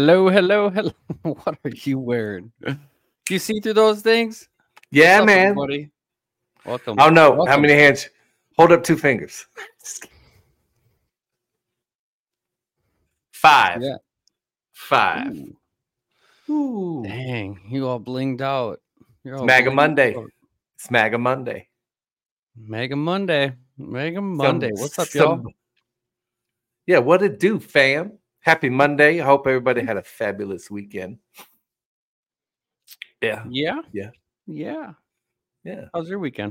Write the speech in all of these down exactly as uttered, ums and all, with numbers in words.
Hello, hello, hello. What are you wearing? Do you see through those things? Yeah, What's up, man. everybody? Welcome. I don't know Welcome. how many hands. Hold up two fingers. Five. Yeah. Five. Ooh. Ooh. Dang, you all blinged out. You're It's all MAGA blinged Monday. out. It's MAGA Monday. Mega Monday. Mega Monday. Some- What's up, some- y'all? Yeah, what it do, fam? Happy Monday. I hope everybody had a fabulous weekend. Yeah. Yeah. Yeah. Yeah. Yeah. How's your weekend?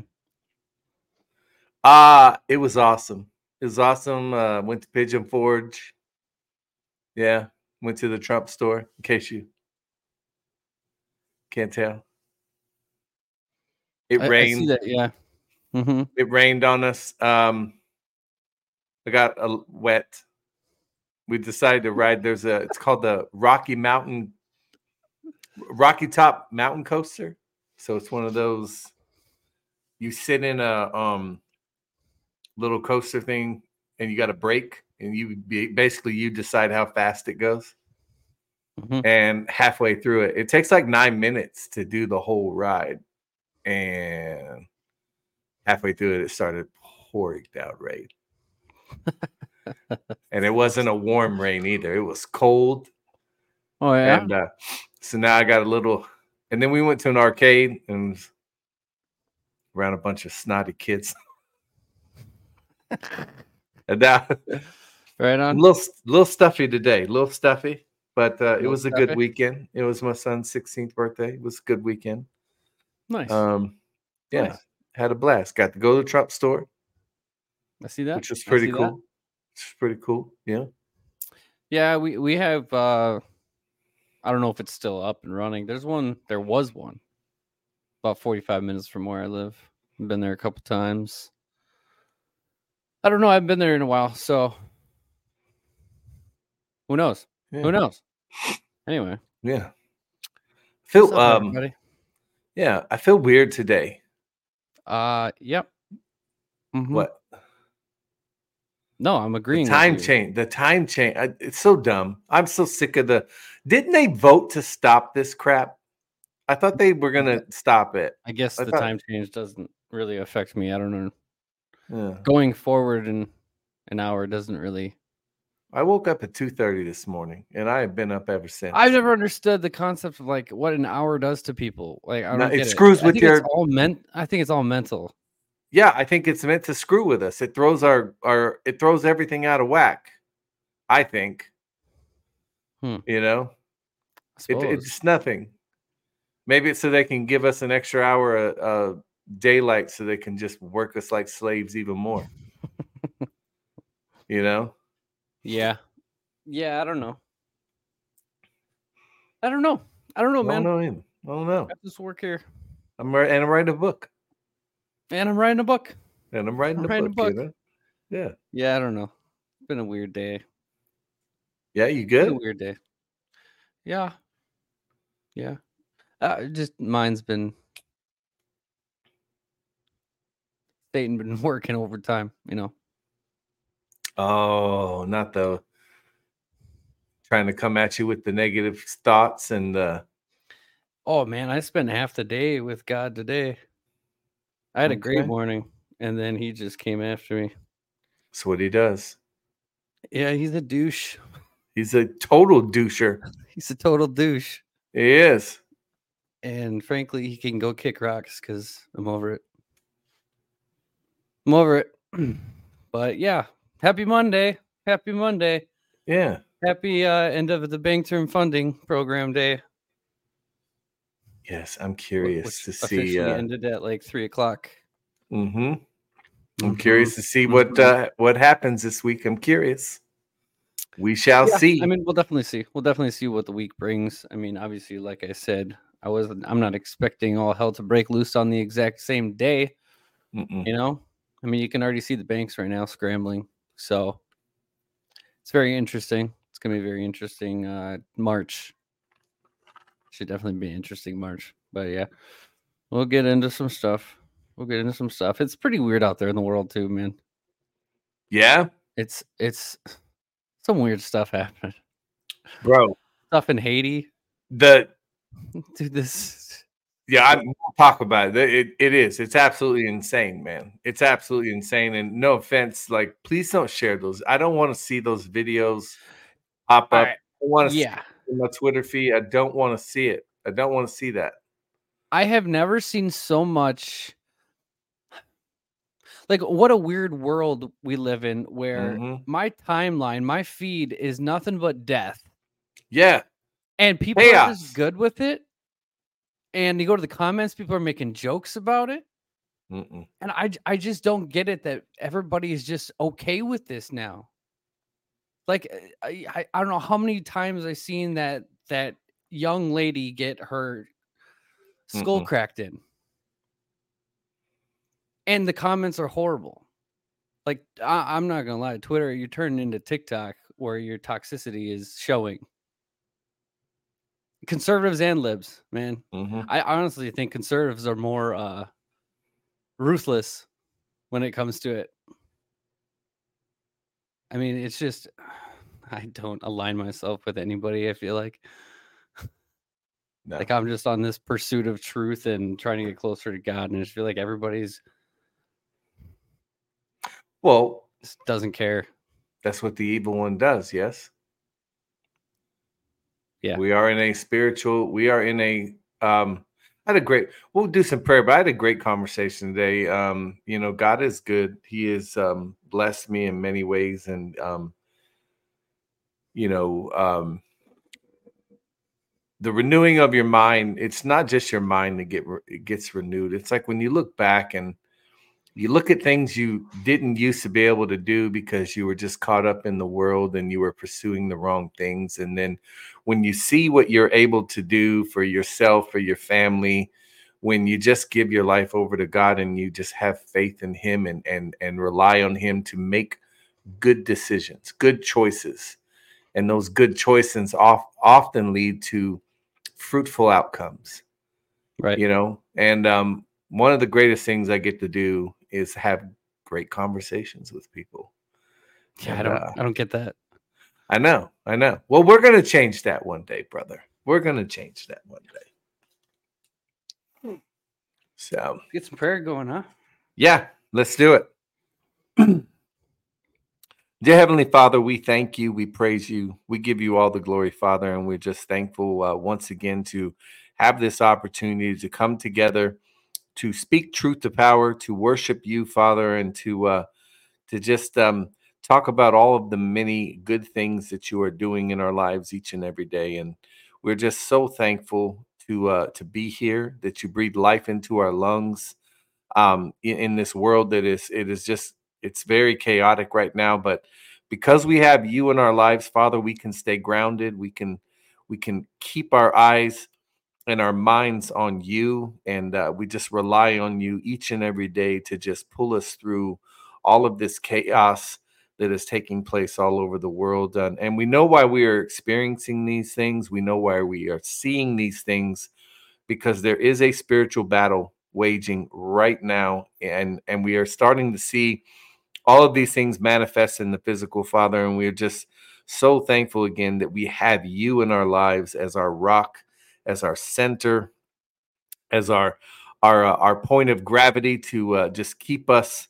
Uh, it was awesome. It was awesome. Uh, went to Pigeon Forge. Yeah. Went to the Trump store, in case you can't tell. It I, I rained. see that. Yeah. Mm-hmm. It rained on us. Um, I got uh, wet. We decided to ride. There's a. It's called the Rocky Mountain, Rocky Top Mountain Coaster. So it's one of those. You sit in a um little coaster thing, and you got a brake, and you be, basically you decide how fast it goes. Mm-hmm. And halfway through it, it takes like nine minutes to do the whole ride, and halfway through it, it started pouring down rain. And it wasn't a warm rain either. It was cold. Oh yeah. And uh, so now I got a little, and then we went to an arcade and around a bunch of snotty kids. And now, Right a on. little, little stuffy today, a little stuffy, but uh, it Little was a stuffy. good weekend. It was my son's sixteenth birthday. It was a good weekend. Nice. Um, yeah, Nice. had a blast. Got to go to the Trump store, I see that. which was I pretty see that. cool. It's pretty cool. Yeah. Yeah, we we have. uh I don't know if it's still up and running. There's one. There was one about forty-five minutes from where I live. I've been there a couple times. I don't know. I've been there in a while, so who knows? Yeah. Who knows? Anyway, Yeah. Phil, what's up, um, everybody? yeah, I feel weird today. Uh, yep. Mhm. What? No, I'm The agreeing. time with you. change. The time change. I- It's so dumb. I'm so sick of the. Didn't they vote to stop this crap? I thought they were gonna stop it. I guess I the thought- time change doesn't really affect me. I don't know. Yeah. Going forward in an hour doesn't really. I woke up at two thirty this morning, and I have been up ever since. I've never understood the concept of like what an hour does to people. Like I don't No, it get screws it. I with think your- It's all meant. I think it's all mental. Yeah, I think it's meant to screw with us. It throws our our. It throws everything out of whack. I think. Hmm. You know, I it, suppose. it's nothing. Maybe it's so they can give us an extra hour of uh, daylight, so they can just work us like slaves even more. You know. Yeah. Yeah, I don't know. I don't know. I don't know, I man. don't know him. I don't know. I just work here. I'm right, and I'm writing a book, And I'm writing a book. and I'm writing I'm a writing a book. You book. know? Yeah. Yeah, I don't know. It's been a weird day. Yeah, you Been a good? weird day. Yeah. Yeah. Uh, just mine's been Satan been working overtime, you know. Oh, not the trying to come at you with the negative thoughts and uh Oh man, I spent half the day with God today. I had a great Okay. morning, and then he just came after me. that's what he does. Yeah, he's a douche. He's a total doucher. He's a total douche. He is. And frankly, he can go kick rocks because I'm over it. I'm over it. But yeah, happy Monday. Happy Monday. Yeah. Happy uh, end of the bank term funding program day. Yes, I'm wh- curious Which to see. officially Uh, ended at like three o'clock. hmm I'm Mhm, curious to see what mhm. uh, what happens this week. I'm curious. We shall Yeah, see. I mean, we'll definitely see. We'll definitely see what the week brings. I mean, obviously, like I said, I wasn't. I'm not expecting all hell to break loose on the exact same day. Mm-mm. You know, I mean, you can already see the banks right now scrambling. So it's very interesting. It's gonna be very interesting. Uh, March should definitely be an interesting March. But yeah, we'll get into some stuff. We'll get into some stuff. It's pretty weird out there in the world too, man. Yeah, It's it's some weird stuff happening. bro. stuff in Haiti. The Dude, this. Yeah, I we'll talk about it. it. It is. It's absolutely insane, man. It's absolutely insane. And no offense, like, please don't share those. I don't want to see those videos pop All up. right. I want to Yeah. see it in my Twitter feed. I don't want to see it. I don't want to see that. I have never seen so much. Like, what a weird world we live in where Mhm. my timeline, my feed is nothing but death. Yeah. And people are Chaos. just good with it. And you go to the comments, people are making jokes about it. Mm-mm. And I, I just don't get it that everybody is just okay with this now. Like, I, I, I don't know how many times I've seen that that young lady get her skull Mm-mm. cracked in. And the comments are horrible. Like, I, I'm not going to lie. Twitter, you turn into TikTok where your toxicity is showing. Conservatives and libs, man. Mm-hmm. I honestly think conservatives are more uh, ruthless when it comes to it. I mean, it's just, I don't align myself with anybody, I feel like. No. Like, I'm just on this pursuit of truth and trying to get closer to God. And I just feel like everybody's. Well, just doesn't care. That's what the evil one does, yes? Yeah. We are in a spiritual, we are in a, um, I had a great, we'll do some prayer, but I had a great conversation today. Um, you know, God is good. He has um, blessed me in many ways. And, um, you know, um, the renewing of your mind, it's not just your mind that get it gets renewed. It's like when you look back and you look at things you didn't used to be able to do because you were just caught up in the world and you were pursuing the wrong things. And then when you see what you're able to do for yourself, for your family, when you just give your life over to God and you just have faith in him and and and rely on him to make good decisions, good choices. And those good choices off, often lead to fruitful outcomes. Right. You know, and um, one of the greatest things I get to do is have great conversations with people. Yeah, and, I don't uh, I don't get that. I know, I know. Well, we're going to change that one day, brother. We're going to change that one day. So get some prayer going, huh? Yeah, let's do it. Dear Heavenly Father, we thank you. We praise you. We give you all the glory, Father. And we're just thankful uh, once again to have this opportunity to come together, to speak truth to power, to worship you, Father, and to uh, to just um, talk about all of the many good things that you are doing in our lives each and every day. And we're just so thankful to uh, to be here, that you breathe life into our lungs um, in, in this world that is, it is just, it's very chaotic right now. But because we have you in our lives, Father, we can stay grounded. We can, we can keep our eyes and our minds on you. And uh, we just rely on you each and every day to just pull us through all of this chaos that is taking place all over the world. And, and we know why we are experiencing these things. We know why we are seeing these things, because there is a spiritual battle waging right now. And, and we are starting to see all of these things manifest in the physical, Father. And we're just so thankful again that we have you in our lives as our rock, as our center, as our our uh, our point of gravity to uh, just keep us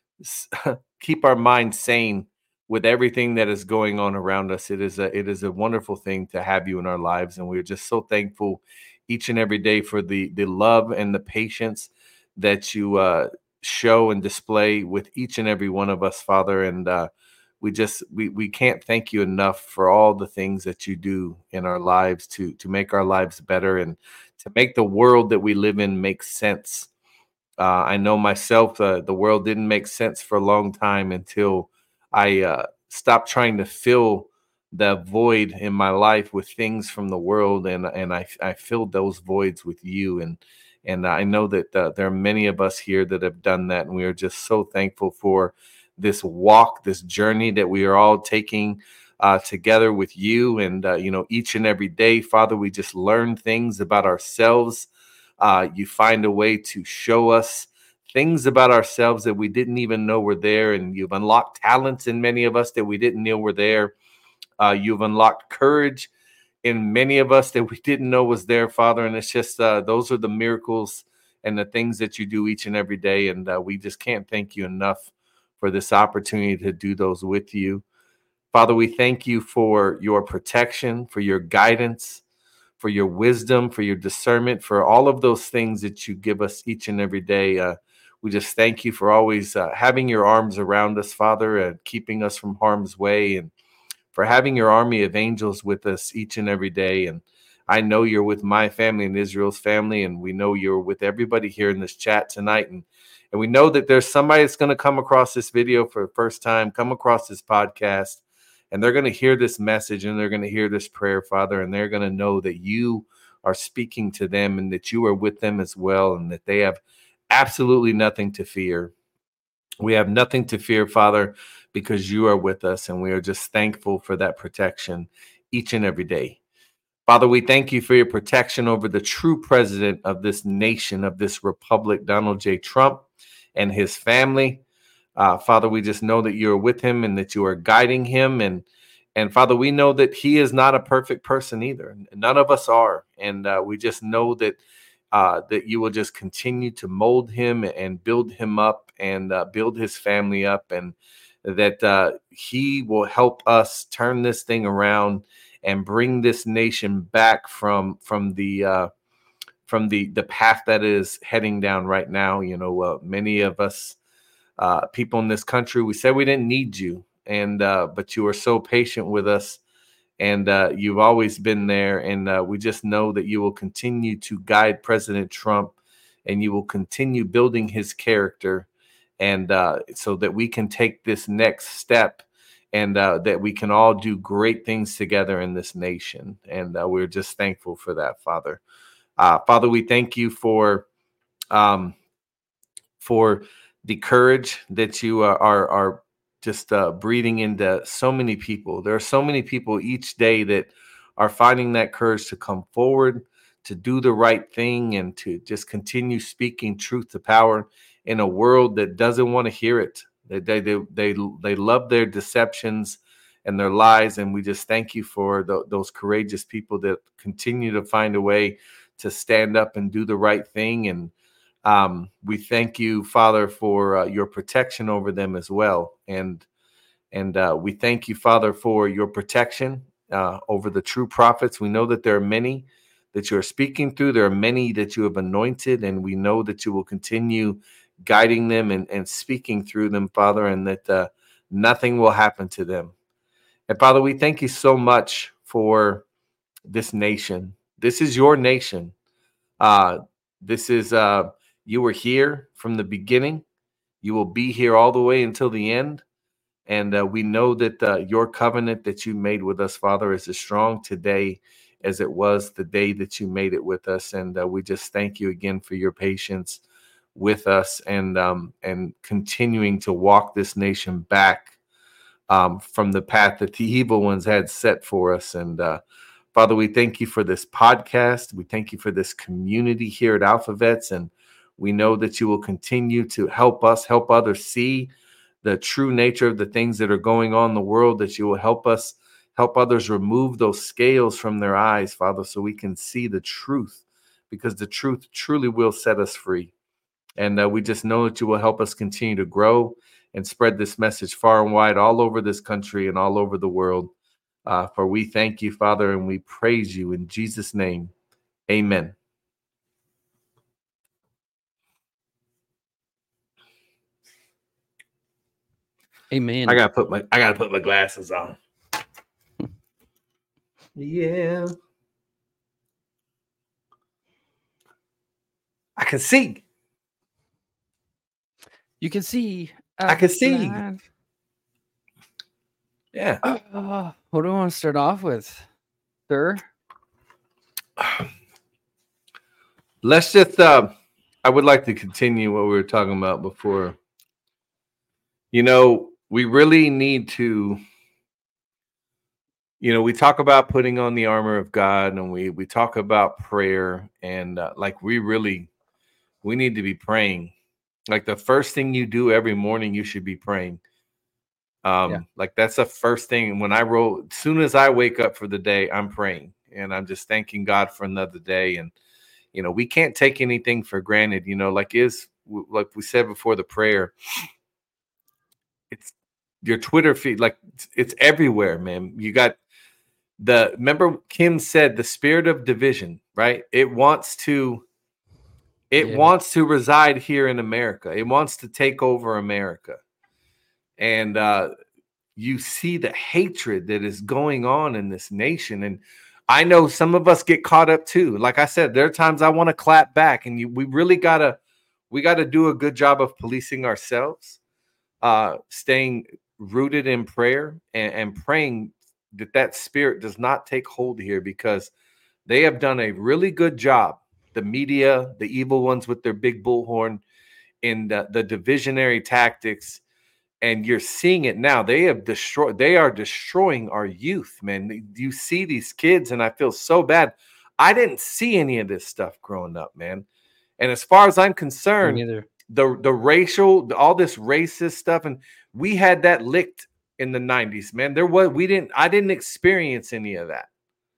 keep our mind sane with everything that is going on around us. It is a it is a wonderful thing to have you in our lives, and we're just so thankful each and every day for the the love and the patience that you uh, show and display with each and every one of us, Father. And uh, we just we we can't thank you enough for all the things that you do in our lives to to make our lives better and to make the world that we live in make sense. Uh, I know myself, uh, the world didn't make sense for a long time until I uh, stopped trying to fill the void in my life with things from the world, and and I I filled those voids with you, and and I know that uh, there are many of us here that have done that, and we are just so thankful for this walk, this journey that we are all taking uh, together with you, and uh, you know, each and every day, Father, we just learn things about ourselves. Uh, you find a way to show us things about ourselves that we didn't even know were there. And you've unlocked talents in many of us that we didn't know were there. Uh, you've unlocked courage in many of us that we didn't know was there, Father. And it's just uh, those are the miracles and the things that you do each and every day. And uh, we just can't thank you enough for this opportunity to do those with you. Father, we thank you for your protection, for your guidance, for your wisdom, for your discernment, for all of those things that you give us each and every day. Uh, we just thank you for always uh, having your arms around us, Father, and keeping us from harm's way, and for having your army of angels with us each and every day. And I know you're with my family and Israel's family, and we know you're with everybody here in this chat tonight. And, and we know that there's somebody that's going to come across this video for the first time, come across this podcast, and they're going to hear this message and they're going to hear this prayer, Father, and they're going to know that you are speaking to them and that you are with them as well, and that they have absolutely nothing to fear. We have nothing to fear, Father, because you are with us, and we are just thankful for that protection each and every day. Father, we thank you for your protection over the true president of this nation, of this republic, Donald J. Trump, and his family. Uh, Father, we just know that you're with him and that you are guiding him. And, and Father, we know that he is not a perfect person either. None of us are. And uh, we just know that uh, that you will just continue to mold him and build him up and uh, build his family up, and that uh, he will help us turn this thing around and bring this nation back from from the uh, from the the path that is heading down right now. You know, uh, many of us uh, people in this country, we said we didn't need you, and uh, but you are so patient with us, and uh, you've always been there. And uh, we just know that you will continue to guide President Trump, and you will continue building his character, and uh, so that we can take this next step, and uh, that we can all do great things together in this nation. And uh, we're just thankful for that, Father. Uh, Father, we thank you for um, for the courage that you are are, are just uh, breathing into so many people. There are so many people each day that are finding that courage to come forward, to do the right thing, and to just continue speaking truth to power in a world that doesn't want to hear it. They they they they, they love their deceptions and their lies, and we just thank you for the, those courageous people that continue to find a way to stand up and do the right thing. And um, we thank you, Father, for uh, your protection over them as well. And and uh, we thank you, Father, for your protection uh, over the true prophets. We know that there are many that you are speaking through. There are many that you have anointed, and we know that you will continue guiding them and, and speaking through them, Father, and that uh, nothing will happen to them. And Father, we thank you so much for this nation. This is your nation. Uh, this is, uh, you were here from the beginning. You will be here all the way until the end. And uh, we know that uh, your covenant that you made with us, Father, is as strong today as it was the day that you made it with us. And uh, we just thank you again for your patience with us, and um, and continuing to walk this nation back um, from the path that the evil ones had set for us. And uh, Father, we thank you for this podcast. We thank you for this community here at Alphavets, and we know that you will continue to help us, help others see the true nature of the things that are going on in the world, that you will help us, help others remove those scales from their eyes, Father, so we can see the truth, because the truth truly will set us free. And uh, we just know that you will help us continue to grow and spread this message far and wide all over this country and all over the world. Uh, for we thank you, Father, and we praise you in Jesus' name. Amen. Amen. I gotta put my I gotta put my glasses on. Yeah. I can see. You can see. I can see. Yeah. Uh, what do we want to start off with, sir? Let's just, uh, I would like to continue what we were talking about before. You know, we really need to, you know, we talk about putting on the armor of God, and we, we talk about prayer, and uh, like we really, we need to be praying. Like the first thing you do every morning, you should be praying. Um, yeah. Like that's the first thing when I roll, as soon as I wake up for the day, I'm praying. and I'm just thanking God for another day. And you know, we can't take anything for granted. You know, like is like we said before the prayer, it's your Twitter feed, like it's, it's everywhere, man. You got the remember Kim said the spirit of division, right? It wants to it Yeah. wants to reside here in America. It wants to take over America. And uh you see the hatred that is going on in this nation. And I know some of us get caught up too. Like I said, there are times I want to clap back, and you, we really gotta we gotta do a good job of policing ourselves, uh, staying rooted in prayer and, and praying that that spirit does not take hold here, because they have done a really good job. The media, the evil ones with their big bullhorn, in the, the divisionary tactics. And you're seeing it now. They have destroyed, they are destroying our youth, man. You see these kids, and I feel so bad. I didn't see any of this stuff growing up, man. And as far as I'm concerned, the, the racial, all this racist stuff, and we had that licked in the nineties, man. There was, we didn't, I didn't experience any of that.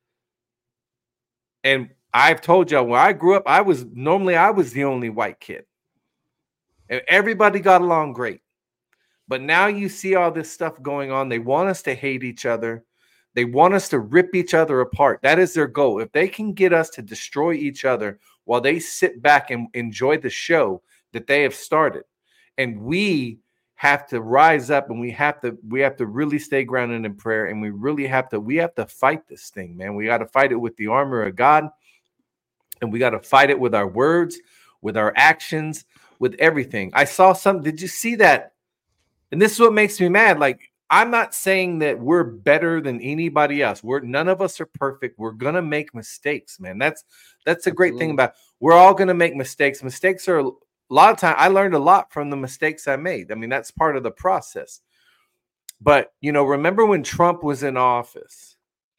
And I've told y'all, when I grew up, I was normally, I was the only white kid. And everybody got along great. But now you see all this stuff going on. They want us to hate each other. They want us to rip each other apart. That is their goal. If they can get us to destroy each other while they sit back and enjoy the show that they have started, and we have to rise up, and we have to we have to really stay grounded in prayer, and we really have to we have to fight this thing, man. We got to fight it with the armor of God, and we got to fight it with our words, with our actions, with everything. I saw some. Did you see that? And this is what makes me mad. Like, I'm not saying that we're better than anybody else. We're none of us are perfect. We're gonna make mistakes, man. That's that's a great thing about it. We're all gonna make mistakes. Mistakes are a lot of time. I learned a lot from the mistakes I made. I mean, that's part of the process. But you know, remember when Trump was in office,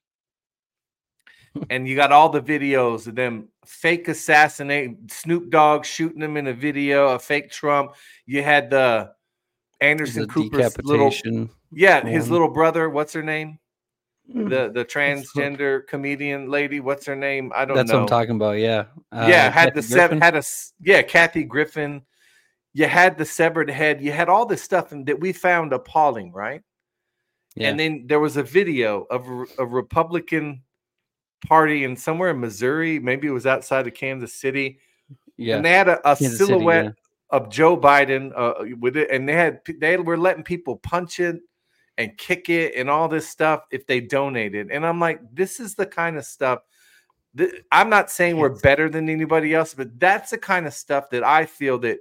and you got all the videos of them fake assassinate Snoop Dogg shooting them in a video, a fake Trump. You had the Anderson the Cooper's little, yeah, one. his little brother. What's her name? The the transgender comedian lady. What's her name? I don't That's know. That's what I'm talking about. Yeah, uh, yeah. Had Kathy the seven. Had a yeah. Kathy Griffin. You had the severed head. You had all this stuff, and that we found appalling, right? Yeah. And then there was a video of a Republican Party in somewhere in Missouri. Maybe it was outside of Kansas City. Yeah, and they had a, a silhouette. City, yeah. Of Joe Biden uh, with it, and they had they were letting people punch it and kick it and all this stuff if they donated. And I'm like, this is the kind of stuff that I'm not saying we're better than anybody else, but that's the kind of stuff that I feel that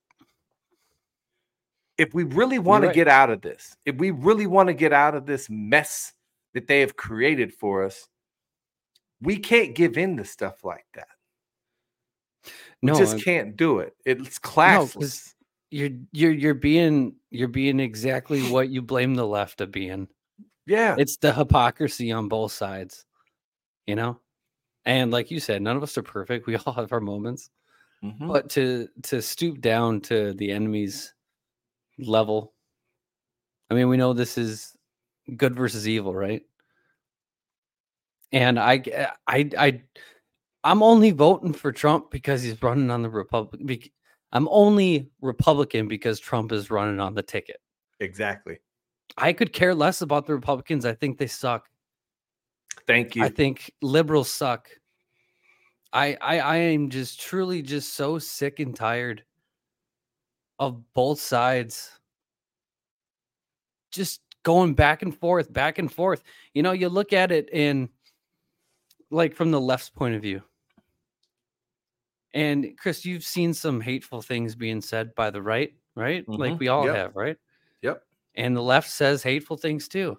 if we really want to right. get out of this, if we really want to get out of this mess that they have created for us, we can't give in to stuff like that. We no, just can't do it. It's classless. No, you're you're you're being you're being exactly what you blame the left of being. Yeah, it's the hypocrisy on both sides, you know. And like you said, none of us are perfect. We all have our moments, mm-hmm. but to to stoop down to the enemy's level. I mean, we know this is good versus evil, right? And I I I. I'm only voting for Trump because he's running on the Republican. I'm only Republican because Trump is running on the ticket. Exactly. I could care less about the Republicans. I think they suck. Thank you. I think liberals suck. I I, I am just truly just so sick and tired of both sides just going back and forth, back and forth. You know, you look at it in like from the left's point of view. And Chris, you've seen some hateful things being said by the right, right? Mm-hmm. Like we all yep. have, right? Yep. And the left says hateful things too.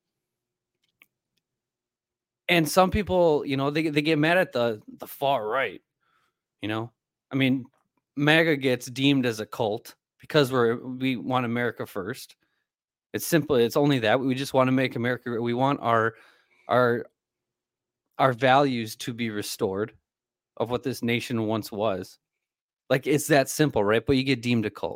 And some people, you know, they, they get mad at the, the far right, you know? I mean, MAGA gets deemed as a cult because we're we want America first. It's simply, it's only that. We just want to make America, we want our our our values to be restored of what this nation once was. Like, it's that simple, right? But you get deemed a cult.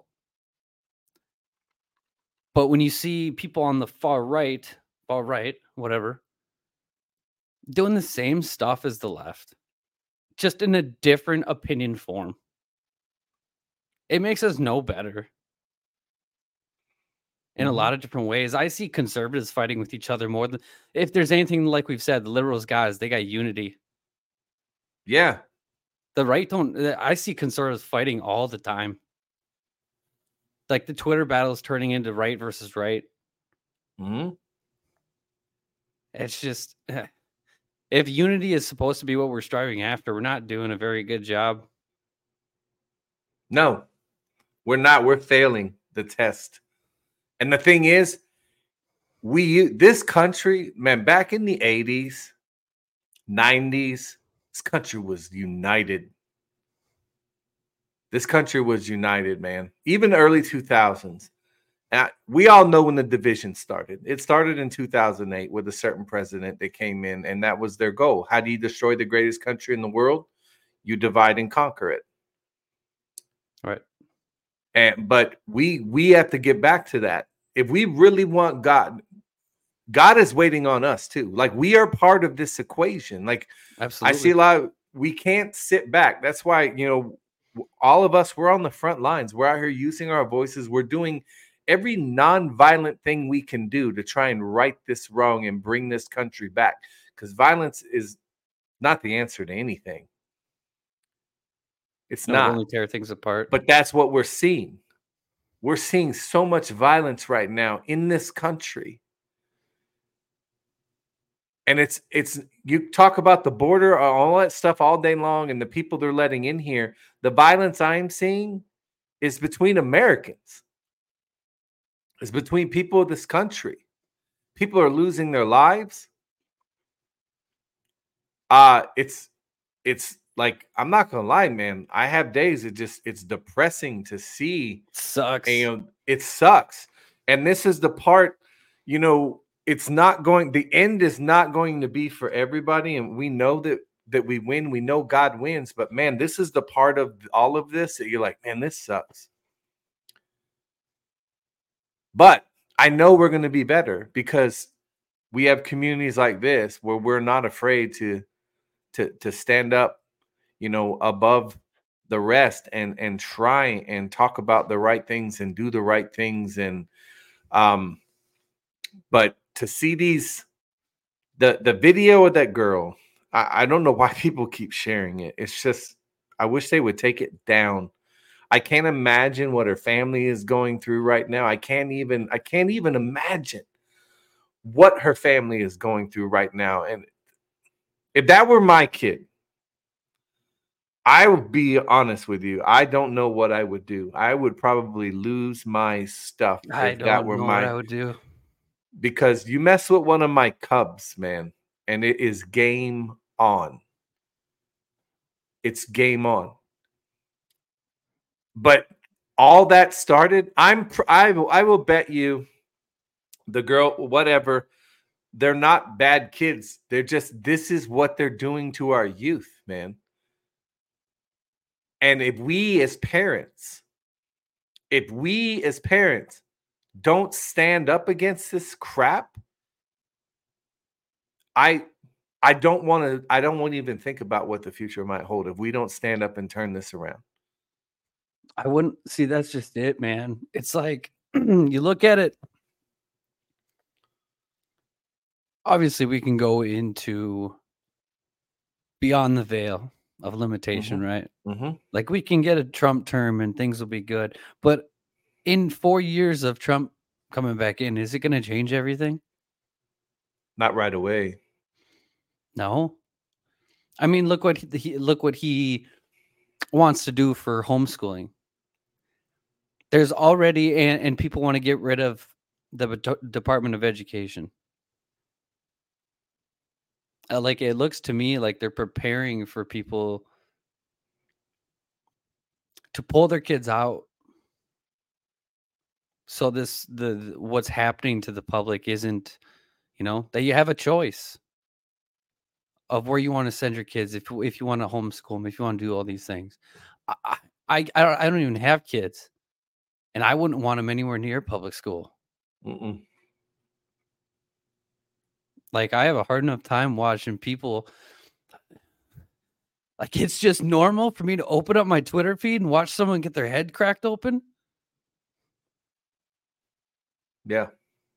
But when you see people on the far right, far right, whatever, doing the same stuff as the left, just in a different opinion form. It makes us no better in Mhm. a lot of different ways. I see conservatives fighting with each other more than if there's anything like we've said, the liberals guys, they got unity. Yeah. The right don't. I see conservatives fighting all the time. Like the Twitter battle is turning into right versus right. Hmm. It's just if unity is supposed to be what we're striving after, we're not doing a very good job. No, we're not. We're failing the test. And the thing is, we this country, man, back in the eighties, nineties, this country was united. This country was united, man. Even the early two thousands. And we all know when the division started. It started in two thousand eight with a certain president that came in, and that was their goal. How do you destroy the greatest country in the world? You divide and conquer it. Right. And but we we have to get back to that. If we really want God, God is waiting on us too. Like we are part of this equation. Like Absolutely. I see a lot of, we can't sit back. That's why, you know, all of us, we're on the front lines. We're out here using our voices. We're doing every non-violent thing we can do to try and right this wrong and bring this country back. Because violence is not the answer to anything. It's no, not. only tear things apart. But that's what we're seeing. We're seeing so much violence right now in this country. And it's it's you talk about the border, all that stuff all day long, and the people they're letting in here. The violence I'm seeing is between Americans. It's between people of this country. People are losing their lives. Uh it's it's like, I'm not gonna lie, man. I have days it just it's depressing to see. Sucks. And, you know, it sucks. And this is the part, you know, it's not going, the end is not going to be for everybody. And we know that that we win. We know God wins. But man, this is the part of all of this that you're like, man, this sucks. But I know we're going to be better because we have communities like this where we're not afraid to to to stand up, you know, above the rest and and try and talk about the right things and do the right things. And um but to see these the the video of that girl, I, I don't know why people keep sharing it. It's just, I wish they would take it down. I can't imagine what her family is going through right now. I can't even I can't even imagine what her family is going through right now. And if that were my kid, I would be honest with you. I don't know what I would do. I would probably lose my stuff I if don't that were know my, what I would do. Because you mess with one of my cubs, man, and it is game on. It's game on. But all that started, I'm I will I will bet you the girl, whatever, they're not bad kids. They're just, this is what they're doing to our youth, man. And if we as parents, if we as parents don't stand up against this crap, I I don't want to I don't want to even think about what the future might hold if we don't stand up and turn this around. I wouldn't see. That's just it, man. It's like you look at it. Obviously, we can go into beyond the veil of limitation, Mhm. right? Mm-hmm. Like we can get a Trump term and things will be good. But in four years of Trump coming back in, is it going to change everything? Not right away. No. I mean, look what he look what he wants to do for homeschooling. There's already and, and people want to get rid of the Department of Education. Uh, like it looks to me like they're preparing for people to pull their kids out. So this the what's happening to the public isn't, you know, that you have a choice of where you want to send your kids if if you want to homeschool them, if you want to do all these things. I I I don't, I don't even have kids, and I wouldn't want them anywhere near public school. Mm-mm. Like, I have a hard enough time watching people. Like, it's just normal for me to open up my Twitter feed and watch someone get their head cracked open. Yeah.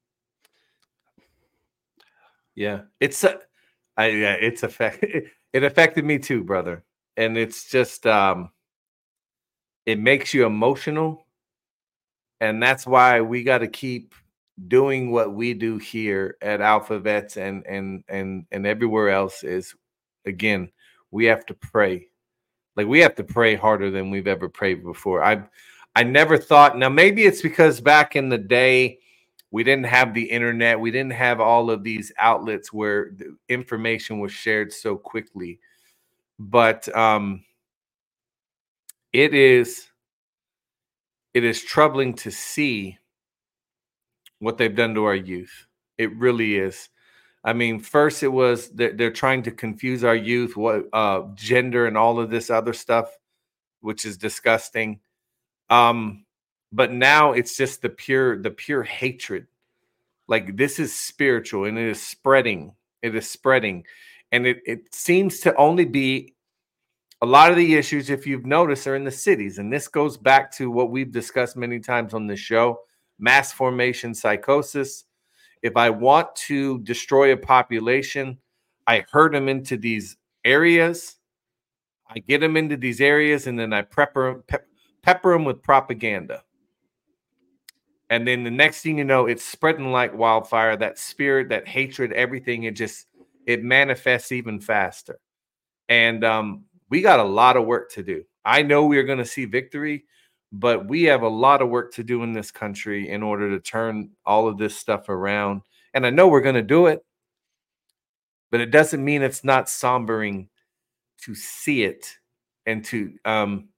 Yeah. It's a, I, yeah, it's affect, it affected me too, brother. And it's just, um, it makes you emotional. And that's why we got to keep doing what we do here at Alpha Vets and, and, and, and everywhere else is, again, we have to pray. Like, we have to pray harder than we've ever prayed before. I, I never thought, now maybe it's because back in the day, we didn't have the internet. We didn't have all of these outlets where the information was shared so quickly. But um, it is, it is troubling to see what they've done to our youth. It really is. I mean, first it was that they're trying to confuse our youth, what uh, gender and all of this other stuff, which is disgusting. Um, but now it's just the pure, the pure hatred. Like, this is spiritual and it is spreading. It is spreading. And it, it seems to only be a lot of the issues, if you've noticed, are in the cities. And this goes back to what we've discussed many times on this show, mass formation psychosis. If I want to destroy a population, I herd them into these areas. I get them into these areas and then I pepper, pe- pepper them with propaganda. And then the next thing you know, it's spreading like wildfire. That spirit, that hatred, everything, it just, it manifests even faster. And um, we got a lot of work to do. I know we're going to see victory, but we have a lot of work to do in this country in order to turn all of this stuff around. And I know we're going to do it, but it doesn't mean it's not sombering to see it and to um,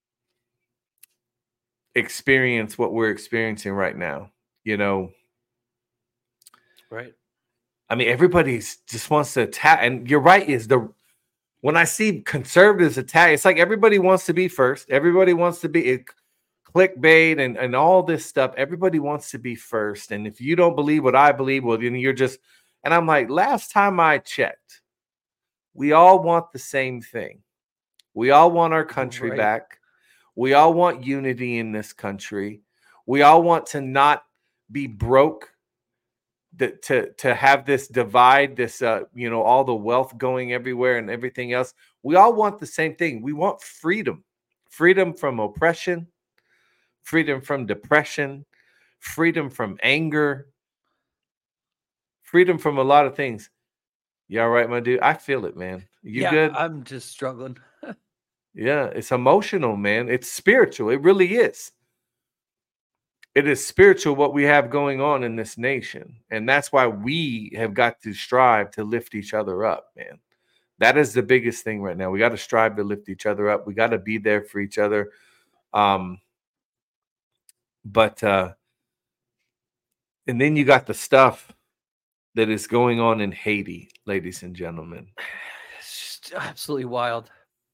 experience what we're experiencing right now. You know, right? I mean, everybody just wants to attack. And you're right, is the when I see conservatives attack, it's like everybody wants to be first. Everybody wants to be it, clickbait and, and all this stuff. Everybody wants to be first. And if you don't believe what I believe, well, then you're just, and I'm like, last time I checked, we all want the same thing. We all want our country Right. back. We all want unity in this country. We all want to not be broke. That to to have this divide, this uh, you know, all the wealth going everywhere and everything else. We all want the same thing. We want freedom, freedom from oppression, freedom from depression, freedom from anger, freedom from a lot of things. You all right, my dude? I feel it, man. You yeah, good? I'm just struggling. Yeah, it's emotional, man. It's spiritual. It really is. It is spiritual what we have going on in this nation. And that's why we have got to strive to lift each other up, man. That is the biggest thing right now. We got to strive to lift each other up. We got to be there for each other. Um, but, uh, and then you got the stuff that is going on in Haiti, ladies and gentlemen. It's just absolutely wild.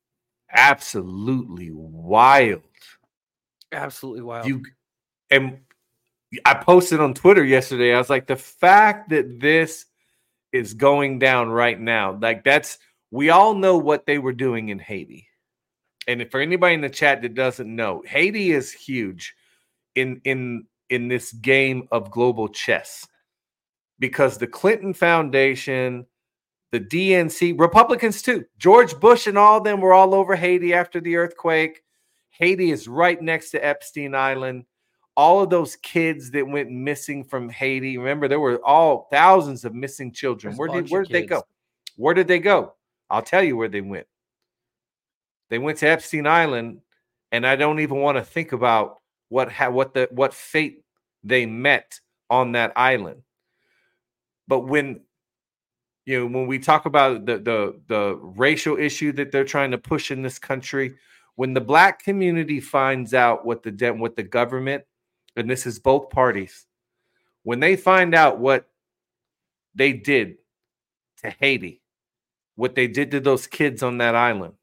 Absolutely wild. Absolutely wild. You and I posted on Twitter yesterday. I was like, the fact that this is going down right now, like that's, we all know what they were doing in Haiti. And for anybody in the chat that doesn't know, Haiti is huge in in in this game of global chess because the Clinton Foundation, the D N C, Republicans too, George Bush and all of them were all over Haiti after the earthquake. Haiti is right next to Epstein Island. All of those kids that went missing from Haiti, remember there were all thousands of missing children. There's Where did bunch where of did they kids. go? Where did they go? I'll tell you where they went. They went to Epstein Island, and I don't even want to think about what ha- what the what fate they met on that island. But when you know when we talk about the the the racial issue that they're trying to push in this country, when the black community finds out what the de- what the government, and this is both parties, when they find out what they did to Haiti, what they did to those kids on that island,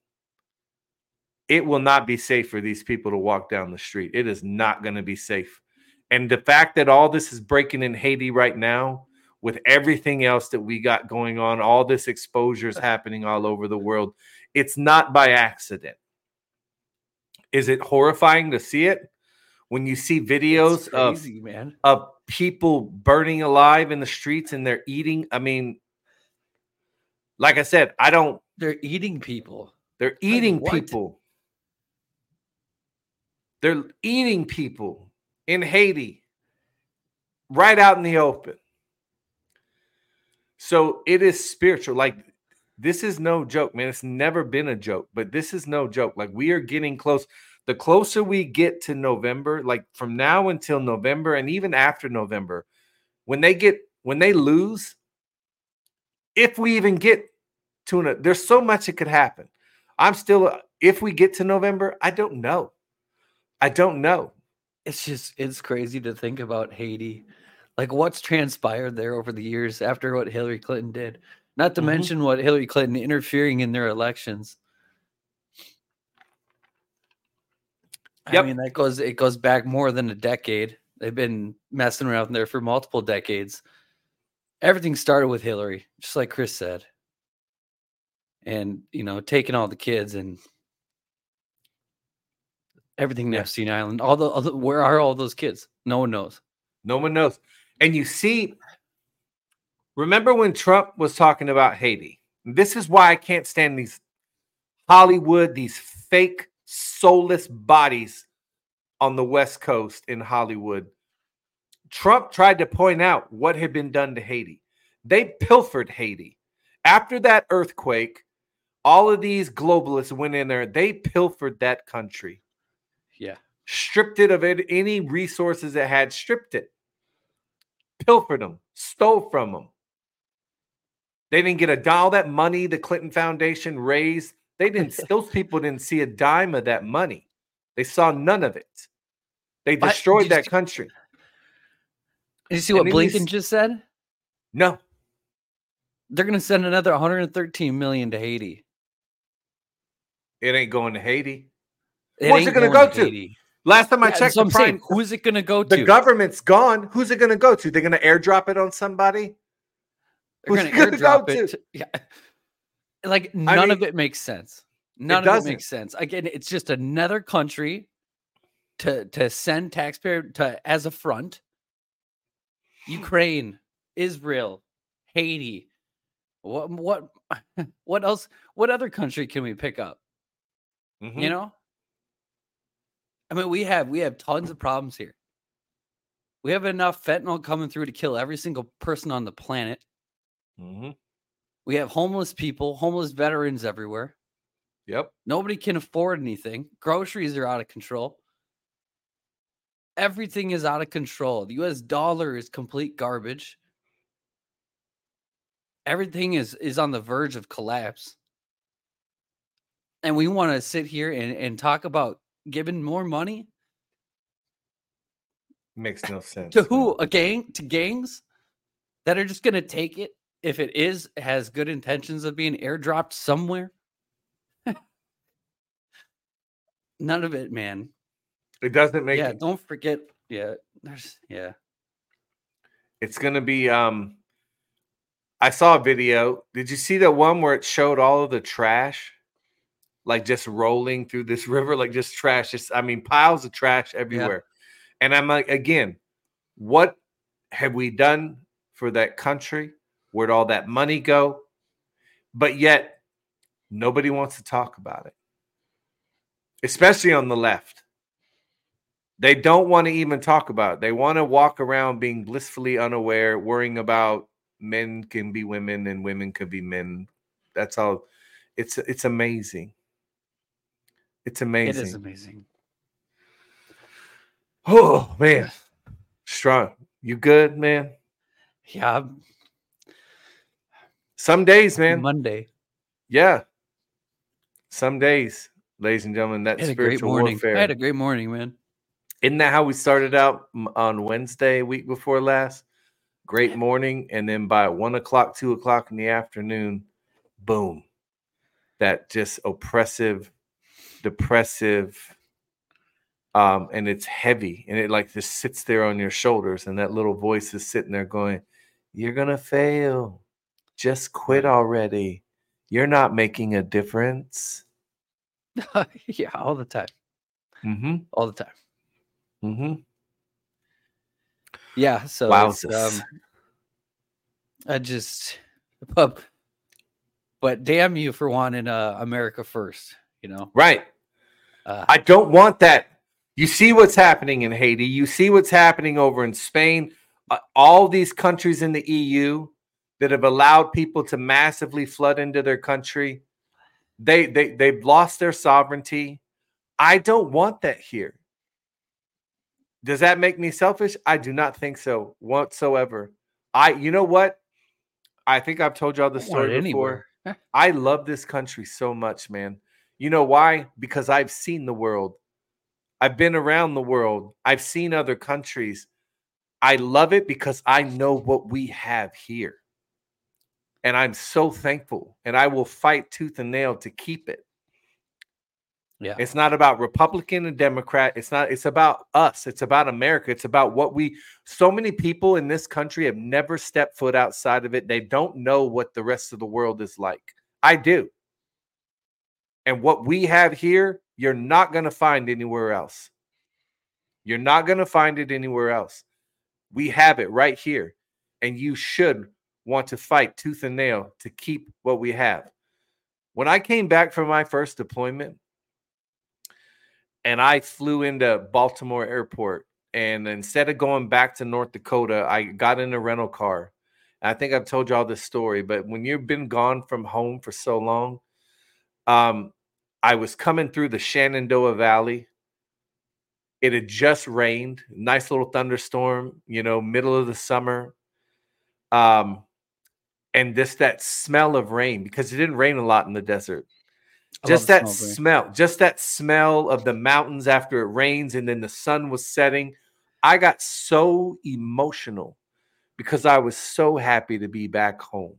it will not be safe for these people to walk down the street. It is not going to be safe. And the fact that all this is breaking in Haiti right now, with everything else that we got going on, all this exposure is happening all over the world. It's not by accident. Is it horrifying to see it? When you see videos crazy, of, man. of people burning alive in the streets and they're eating, I mean, like I said, I don't. They're eating people. They're eating like people. They're eating people in Haiti, right out in the open. So it is spiritual. Like, this is no joke, man. It's never been a joke, but this is no joke. Like, we are getting close. The closer we get to November, like from now until November, and even after November, when they get, when they lose, if we even get to an, there's so much that could happen. I'm still, if we get to November, I don't know. I don't know. It's just, it's crazy to think about Haiti. Like, what's transpired there over the years after what Hillary Clinton did. Not to mm-hmm. mention what Hillary Clinton interfering in their elections. Yep. I mean, that goes, it goes back more than a decade. They've been messing around there for multiple decades. Everything started with Hillary, just like Chris said. And, you know, taking all the kids and everything in yeah. Epstein Island. All the, all the, where are all those kids? No one knows. No one knows. And you see, remember when Trump was talking about Haiti? This is why I can't stand these Hollywood, these fake, soulless bodies on the West Coast in Hollywood. Trump tried to point out what had been done to Haiti. They pilfered Haiti. After that earthquake, all of these globalists went in there. They pilfered that country. Yeah. Stripped it of it, any resources it had, stripped it. Pilfered them, stole from them. They didn't get a dime. All that money the Clinton Foundation raised, they didn't. Those people didn't see a dime of that money. They saw none of it. They destroyed that country. Did you see what Blinken just said? No. They're going to send another one hundred thirteen million dollars to Haiti. It ain't going to Haiti. It What's it going to go to? Haiti. Last time I yeah, checked, so the prime, saying, who's it going to go the to? The government's gone. Who's it going to go to? They're going to airdrop it on somebody? They're going to airdrop it. To, yeah. Like, none I mean, of it makes sense. None it of doesn't. it makes sense. Again, it's just another country to, to send taxpayer to as a front. Ukraine, Israel, Haiti. What what what else? What other country can we pick up? Mm-hmm. You know? I mean, we have we have tons of problems here. We have enough fentanyl coming through to kill every single person on the planet. Mm-hmm. We have homeless people, homeless veterans everywhere. Yep. Nobody can afford anything. Groceries are out of control. Everything is out of control. The U S dollar is complete garbage. Everything is, is on the verge of collapse. And we want to sit here and, and talk about giving more money? Makes no sense. To who? A gang? To gangs that are just going to take it if it is has good intentions of being airdropped somewhere? None of it, man. It doesn't make yeah, it. Don't forget. Yeah, there's yeah. It's gonna be. Um, I saw a video. Did you see the one where it showed all of the trash, like just rolling through this river, like just trash? Just I mean, piles of trash everywhere. Yeah. And I'm like, again, what have we done for that country? Where'd all that money go? But yet, nobody wants to talk about it, especially on the left. They don't want to even talk about it. They want to walk around being blissfully unaware, worrying about men can be women and women can be men. That's all. It's it's amazing. It's amazing. It is amazing. Oh, man. Strong. You good, man? Yeah. Some days, man. Monday. Yeah. Some days, ladies and gentlemen, that's spiritual warfare. I had a great morning, man. Isn't that how we started out on Wednesday, week before last? Great morning. And then by one o'clock, two o'clock in the afternoon, boom. That just oppressive, depressive, um, and it's heavy. And it like just sits there on your shoulders. And that little voice is sitting there going, You're going to fail. Just quit Right. already. You're not making a difference. Yeah, all the time. Mm-hmm. All the time. Mm-hmm. Yeah, so it's Wowzers. um I just but, but damn you for wanting uh America first, you know. Right. Uh I don't want that. You see what's happening in Haiti. You see what's happening over in Spain. Uh, all these countries in the E U that have allowed people to massively flood into their country. They they they've lost their sovereignty. I don't want that here. Does that make me selfish? I do not think so whatsoever. I you know what? I think I've told y'all the don't want story it before. anywhere. I love this country so much, man. You know why? Because I've seen the world. I've been around the world. I've seen other countries. I love it because I know what we have here. And I'm so thankful. And I will fight tooth and nail to keep it. Yeah. It's not about Republican and Democrat. It's not, it's about us. It's about America. It's about what we, so many people in this country have never stepped foot outside of it. They don't know what the rest of the world is like. I do. And what we have here, you're not going to find anywhere else. You're not going to find it anywhere else. We have it right here. And you should want to fight tooth and nail to keep what we have. When I came back from my first deployment and I flew into Baltimore Airport, and instead of going back to North Dakota, I got in a rental car. I think I've told y'all this story, but when you've been gone from home for so long, um, I was coming through the Shenandoah Valley. It had just rained, nice little thunderstorm, you know, middle of the summer. Um, and just that smell of rain, because it didn't rain a lot in the desert. I Just love that the smell of rain. smell, just that smell of the mountains after it rains and then the sun was setting. I got so emotional because I was so happy to be back home.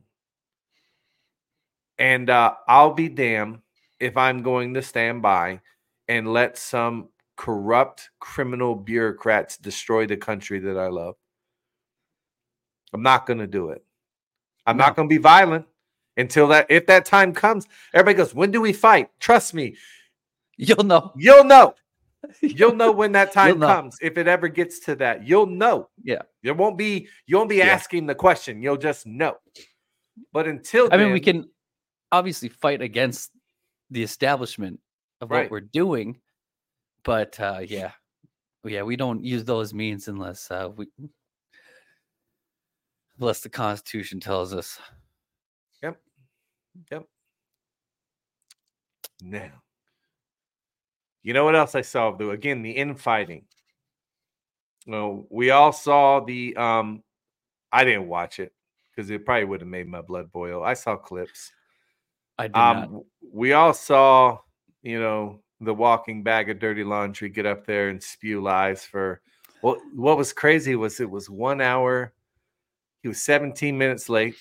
And uh, I'll be damned if I'm going to stand by and let some corrupt criminal bureaucrats destroy the country that I love. I'm not going to do it. I'm No. not going to be violent until that, if that time comes. Everybody goes, when do we fight? Trust me. You'll know. You'll know. You'll know when that time You'll know. comes. If it ever gets to that, you'll know. Yeah. It won't be, you won't be Yeah. asking the question. You'll just know. But until I then, mean, we can obviously fight against the establishment of what Right. we're doing, but uh, yeah, yeah, we don't use those means unless uh, we, unless the Constitution tells us. Yep. Yep. Now, you know what else I saw, though? Again, the infighting. Well, we all saw the, um, I didn't watch it because it probably would have made my blood boil. I saw clips. I did not. Um, we all saw, you know, the walking bag of dirty laundry get up there and spew lies for, well, what was crazy was it was one hour. He was seventeen minutes late.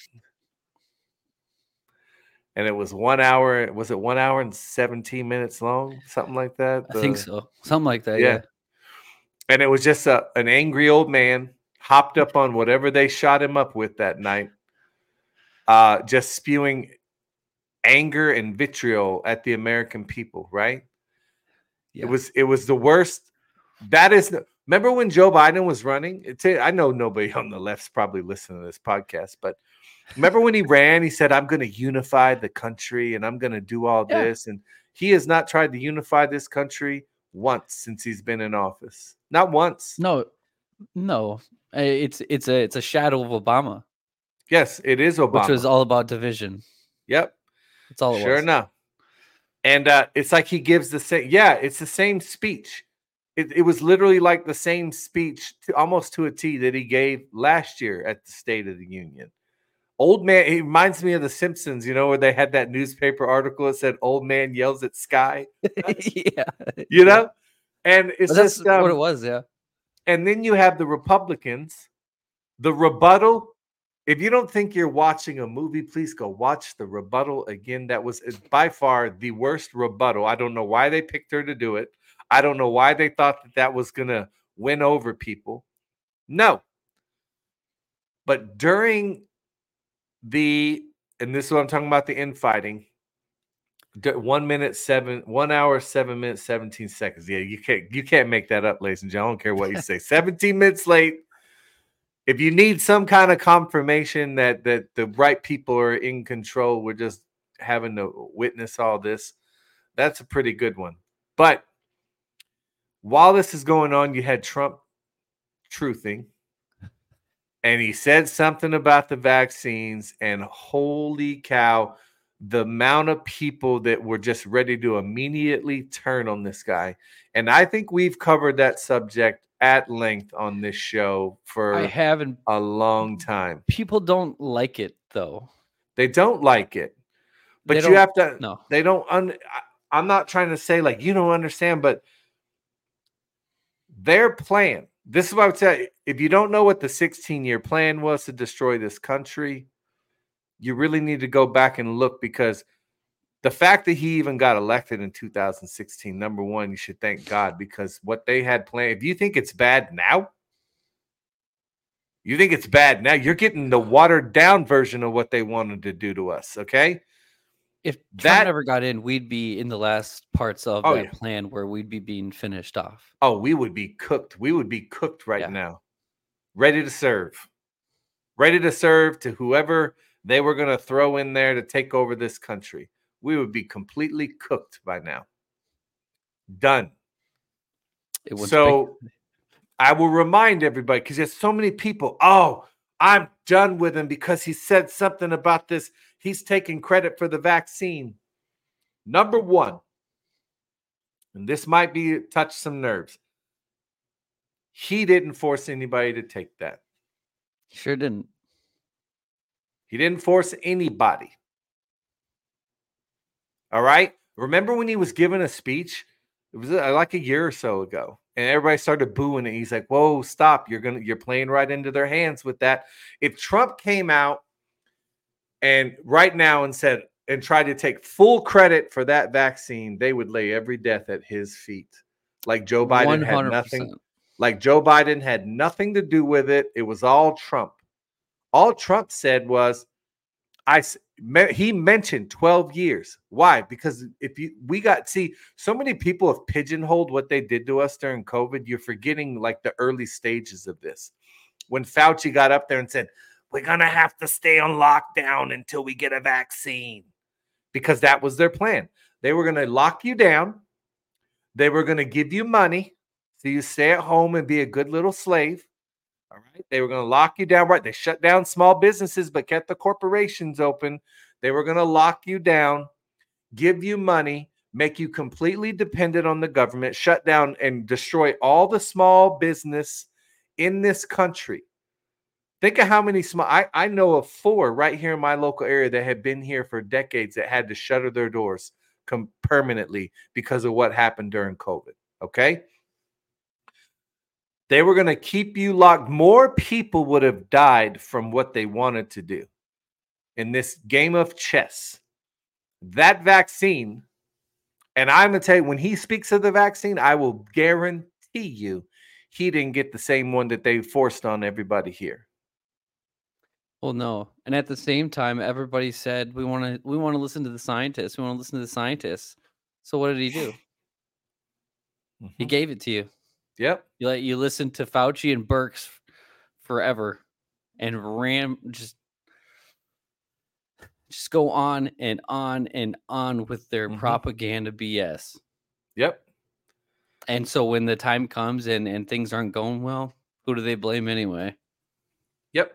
And it was one hour. Was it one hour and seventeen minutes long? Something like that. I think The- so. Something like that. Yeah. Yeah. And it was just a, an angry old man hopped up on whatever they shot him up with that night, uh, just spewing anger and vitriol at the American people, right? Yeah. It was it was the worst. That is, remember when Joe Biden was running? It's, I know nobody on the left's probably listening to this podcast, but remember when he ran, he said, I'm going to unify the country and I'm going to do all Yeah. this. And he has not tried to unify this country once since he's been in office. Not once. No, no. Uh, It's it's a it's a shadow of Obama, Yes, it is Obama. which was all about division. Yep. That's all it Sure was. enough. And uh, it's like he gives the same, yeah, it's the same speech. It, it was literally like the same speech, to, almost to a T, that he gave last year at the State of the Union. Old man, he reminds me of The Simpsons, you know, where they had that newspaper article that said "Old man yells at sky," Yeah. you know, and it's But that's just um, what it was. Yeah. and then you have the Republicans, the rebuttal. If you don't think you're watching a movie, please go watch the rebuttal again. That was by far the worst rebuttal. I don't know why they picked her to do it. I don't know why they thought that that was going to win over people. No. But during the, and this is what I'm talking about, the infighting, one minute, seven, one hour, seven minutes, seventeen seconds. Yeah, you can't, you can't make that up, ladies and gentlemen. I don't care what you say. seventeen minutes late. If you need some kind of confirmation that that the right people are in control, we're just having to witness all this. That's a pretty good one. But while this is going on, you had Trump truthing, and he said something about the vaccines, and holy cow, the amount of people that were just ready to immediately turn on this guy. And I think we've covered that subject at length on this show for I haven't a long time. People don't like it though. They don't like it. But They you don't- have to no. They don't un, I, I'm not trying to say like you don't understand, but their plan. This is what I would say. If you don't know what the sixteen-year plan was to destroy this country, you really need to go back and look, because the fact that he even got elected in two thousand sixteen, number one, you should thank God, because what they had planned, if you think it's bad now, you think it's bad now, you're getting the watered down version of what they wanted to do to us, okay? If Trump That- never got in, we'd be in the last parts of Oh, that yeah. plan where we'd be being finished off. Oh, we would be cooked. We would be cooked right Yeah. now, ready to serve, ready to serve to whoever they were going to throw in there to take over this country. We would be completely cooked by now. Done. It wouldn't So I will remind everybody, because there's so many people, oh, I'm done with him because he said something about this. He's taking credit for the vaccine. Number one, and this might be touch some nerves, he didn't force anybody to take that. sure didn't. He didn't force anybody. All right? Remember when he was giving a speech? It was uh, like a year or so ago, and everybody started booing it. He's like, "Whoa, stop. You're going to you're playing right into their hands with that." If Trump came out and right now and said and tried to take full credit for that vaccine, they would lay every death at his feet. Like Joe Biden had nothing. Like Joe Biden had nothing to do with it. It was all Trump. All Trump said was, I he mentioned twelve years. Why? Because if you we got see so many people have pigeonholed what they did to us during COVID. You're forgetting like the early stages of this. When Fauci got up there and said, "We're gonna have to stay on lockdown until we get a vaccine," because that was their plan. They were gonna lock you down. They were gonna give you money so you stay at home and be a good little slave. All right. They were going to lock you down. Right. They shut down small businesses, but kept the corporations open. They were going to lock you down, give you money, make you completely dependent on the government, shut down and destroy all the small business in this country. Think of how many small, I, I know of four right here in my local area that have been here for decades that had to shutter their doors com- permanently because of what happened during COVID. Okay. They were going to keep you locked. More people would have died from what they wanted to do in this game of chess. That vaccine, and I'm going to tell you, when he speaks of the vaccine, I will guarantee you he didn't get the same one that they forced on everybody here. Well, no. And at the same time, everybody said we want to we want to listen to the scientists. We want to listen to the scientists. So what did he do? Mm-hmm. He gave it to you. Yep. You let you listen to Fauci and Birx forever, and ram just just go on and on and on with their Mhm. propaganda B S. Yep. And so when the time comes and and things aren't going well, who do they blame anyway? Yep.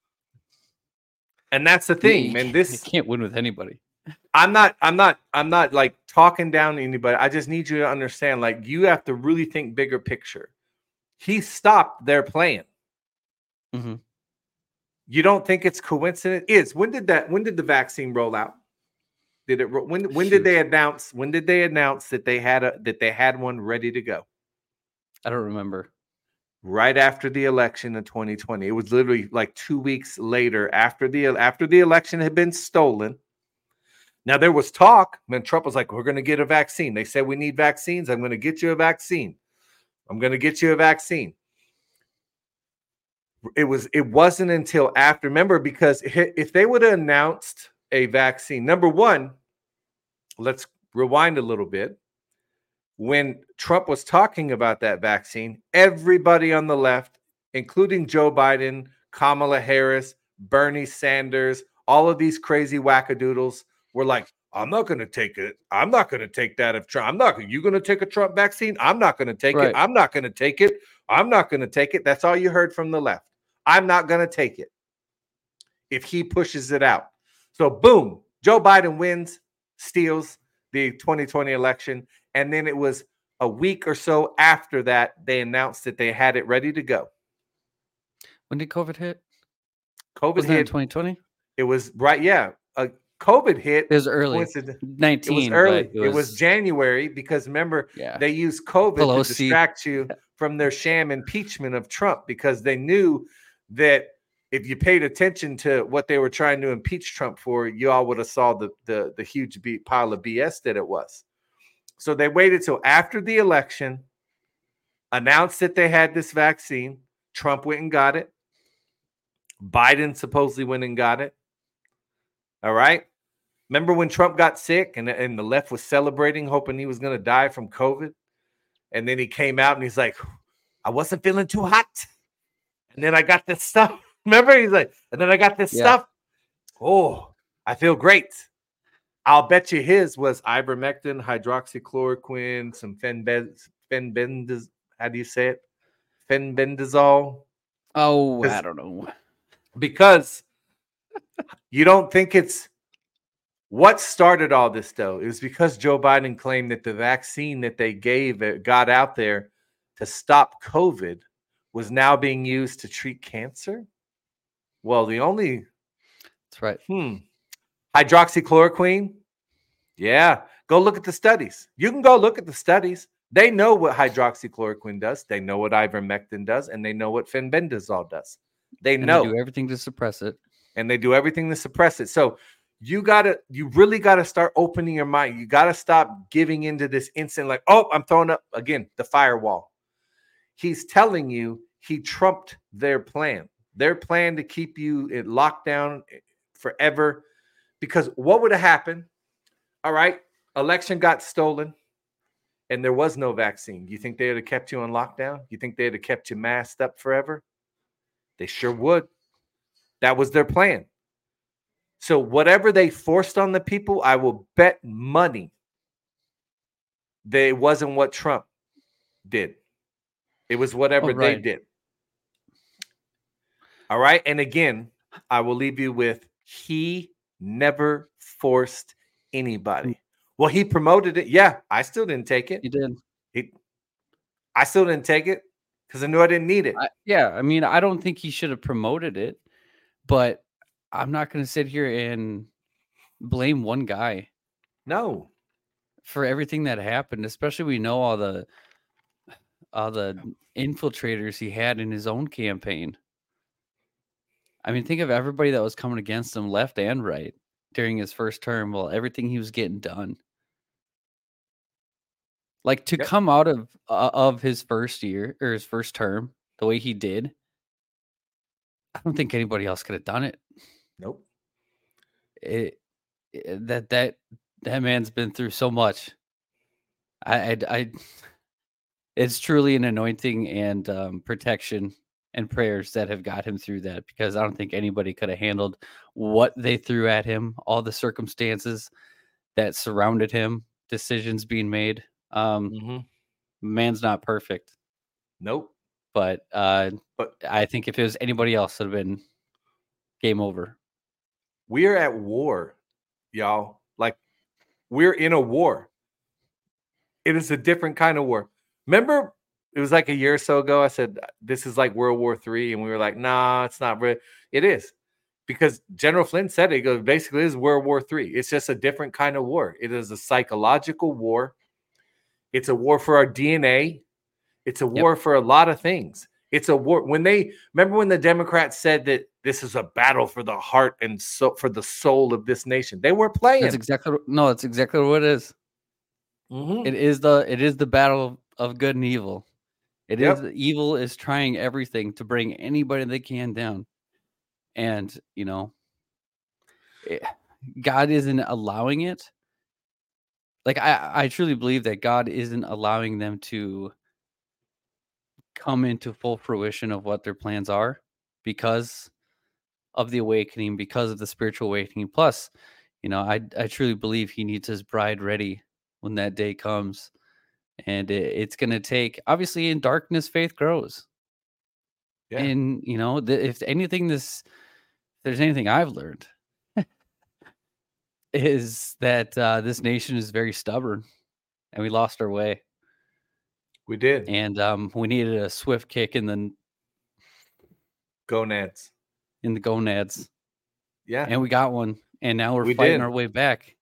And that's the thing, You man. can't- This you can't win with anybody. I'm not, I'm not, I'm not like talking down to anybody. I just need you to understand, like, you have to really think bigger picture. He stopped their plan. Mhm. You don't think it's coincidence? Is when did that? When did the vaccine roll out? Did it? ro- When? When Shoot. did they announce? When did they announce that they had a that they had one ready to go? I don't remember. Right after the election in twenty twenty. It was literally like two weeks later after the after the election had been stolen. Now, there was talk when Trump was like, we're going to get a vaccine. They said, we need vaccines. I'm going to get you a vaccine. I'm going to get you a vaccine. it was it wasn't until after, remember, because if they would have announced a vaccine, number one, let's rewind a little bit. When Trump was talking about that vaccine, everybody on the left, including Joe Biden, Kamala Harris, Bernie Sanders, all of these crazy wackadoodles were like, I'm not going to take it. I'm not going to take that if Trump. I'm not. You going to take a Trump vaccine? I'm not going to take Right. it. I'm not going to take it. I'm not going to take it. That's all you heard from the left. I'm not going to take it if he pushes it out. So boom, Joe Biden wins, steals the twenty twenty election. And then it was a week or so after that, they announced that they had it ready to go. When did COVID hit? COVID Wasn't that in hit. twenty twenty? It was right. Yeah. Uh, COVID hit. It was early. nineteen. It was early. It was, was, it was January because remember, yeah. they used COVID Pelosi. to distract you from their sham impeachment of Trump because they knew that if you paid attention to what they were trying to impeach Trump for, you all would have saw the, the, the huge B, pile of B S that it was. So they waited till after the election, announced that they had this vaccine. Trump went and got it. Biden supposedly went and got it. All right. Remember when Trump got sick and, and the left was celebrating, hoping he was going to die from COVID? And then he came out and he's like, I wasn't feeling too hot. And then I got this stuff. Remember? He's like, and then I got this yeah. stuff. Oh, I feel great. I'll bet you his was ivermectin, hydroxychloroquine, some fenbendazole. Fenbendaz- how do you say it? Fenbendazole. Oh, I don't know. Because you don't think it's what started all this, though. It was because Joe Biden claimed that the vaccine that they gave that got out there to stop COVID was now being used to treat cancer. Well, the only that's right. Hmm. Hydroxychloroquine. Yeah. Go look at the studies. You can go look at the studies. They know what hydroxychloroquine does. They know what ivermectin does, and they know what fenbendazole does. They and know. They do everything to suppress it. And they do everything to suppress it. So you gotta, you really gotta start opening your mind. You gotta stop giving into this instant, like, oh, I'm throwing up again, the firewall. He's telling you he trumped their plan. Their plan to keep you in lockdown forever. Because what would have happened? All right, election got stolen and there was no vaccine. You think they would have kept you on lockdown? You think they'd have kept you masked up forever? They sure would. That was their plan. So whatever they forced on the people, I will bet money that it wasn't what Trump did. It was whatever oh, right. they did. All right. And again, I will leave you with he never forced anybody. Well, he promoted it. Yeah, I still didn't take it. You did. He, I still didn't take it because I knew I didn't need it. I, yeah. I mean, I don't think he should have promoted it, but I'm not going to sit here and blame one guy. No. For everything that happened, especially we know all the all the infiltrators he had in his own campaign. I mean, think of everybody that was coming against him left and right during his first term. Well, everything he was getting done. Like to yep. come out of uh, of his first year or his first term the way he did, I don't think anybody else could have done it. Nope. It, it that that that man's been through so much. I I, I it's truly an anointing and um, protection and prayers that have got him through that, because I don't think anybody could have handled what they threw at him, all the circumstances that surrounded him, decisions being made. Um, mm-hmm. Man's not perfect. Nope. But, uh, but I think if it was anybody else, it would have been game over. We're at war, y'all. Like, we're in a war. It is a different kind of war. Remember, it was like a year or so ago, I said, this is like World War Three. And we were like, nah, it's not real. It is. Because General Flynn said it, it goes, basically, it is World War Three. It's just a different kind of war. It is a psychological war. It's a war for our D N A. It's a war yep. for a lot of things. It's a war. When they, remember when the Democrats said that this is a battle for the heart and so for the soul of this nation? They were playing. That's exactly, no, that's exactly what it is. Mm-hmm. It is the, it is the battle of good and evil. It Yep. is evil is trying everything to bring anybody they can down. And, you know, it, God isn't allowing it. Like, I, I truly believe that God isn't allowing them to come into full fruition of what their plans are because of the awakening, because of the spiritual awakening. Plus, you know, I, I truly believe he needs his bride ready when that day comes. And it, it's going to take, obviously, in darkness, faith grows. Yeah. And, you know, the, if anything, this, if there's anything I've learned, is that uh, this nation is very stubborn and we lost our way. We did. And um, we needed a swift kick in the gonads. In the gonads. Yeah. And we got one. And now we're We fighting did. our way back.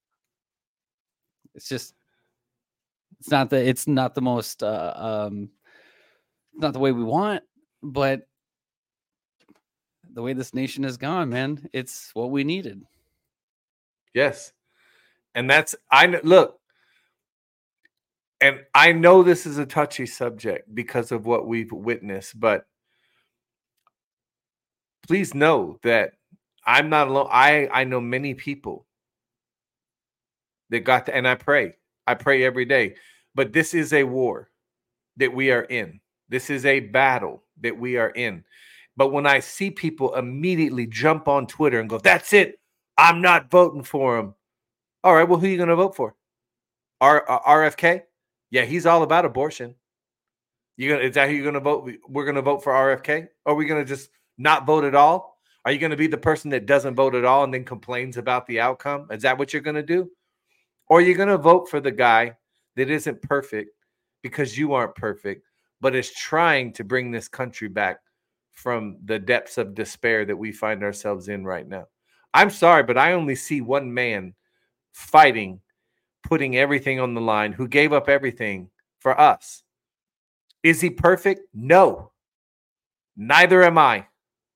It's just, it's not the, it's not the most, uh, um, not the way we want, but the way this nation has gone, man, it's what we needed. Yes. And that's, I look, and I know this is a touchy subject because of what we've witnessed, but please know that I'm not alone. I, I know many people that got to, and I pray, I pray every day, but this is a war that we are in. This is a battle that we are in. But when I see people immediately jump on Twitter and go, that's it, I'm not voting for him. All right, well, who are you going to vote for? R- uh, R F K? Yeah, he's all about abortion. You gonna, is that who you're going to vote? We're going to vote for R F K? Or are we going to just not vote at all? Are you going to be the person that doesn't vote at all and then complains about the outcome? Is that what you're going to do? Or are you going to vote for the guy that isn't perfect because you aren't perfect, but is trying to bring this country back from the depths of despair that we find ourselves in right now? I'm sorry, but I only see one man fighting, putting everything on the line, who gave up everything for us. Is he perfect? No. Neither am I.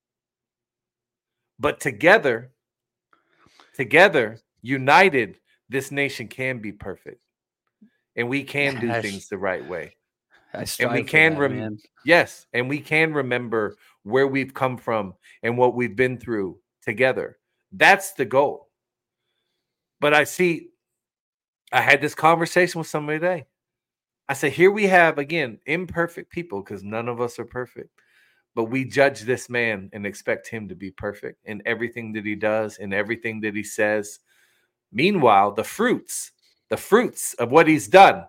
But together, together, united, this nation can be perfect. And we can do Gosh. things the right way. I and we for can that, rem- man. yes, and we can remember where we've come from and what we've been through together. That's the goal. But I see, I had this conversation with somebody today. I said, here we have, again, imperfect people, because none of us are perfect. But we judge this man and expect him to be perfect in everything that he does, in everything that he says. Meanwhile, the fruits, the fruits of what he's done,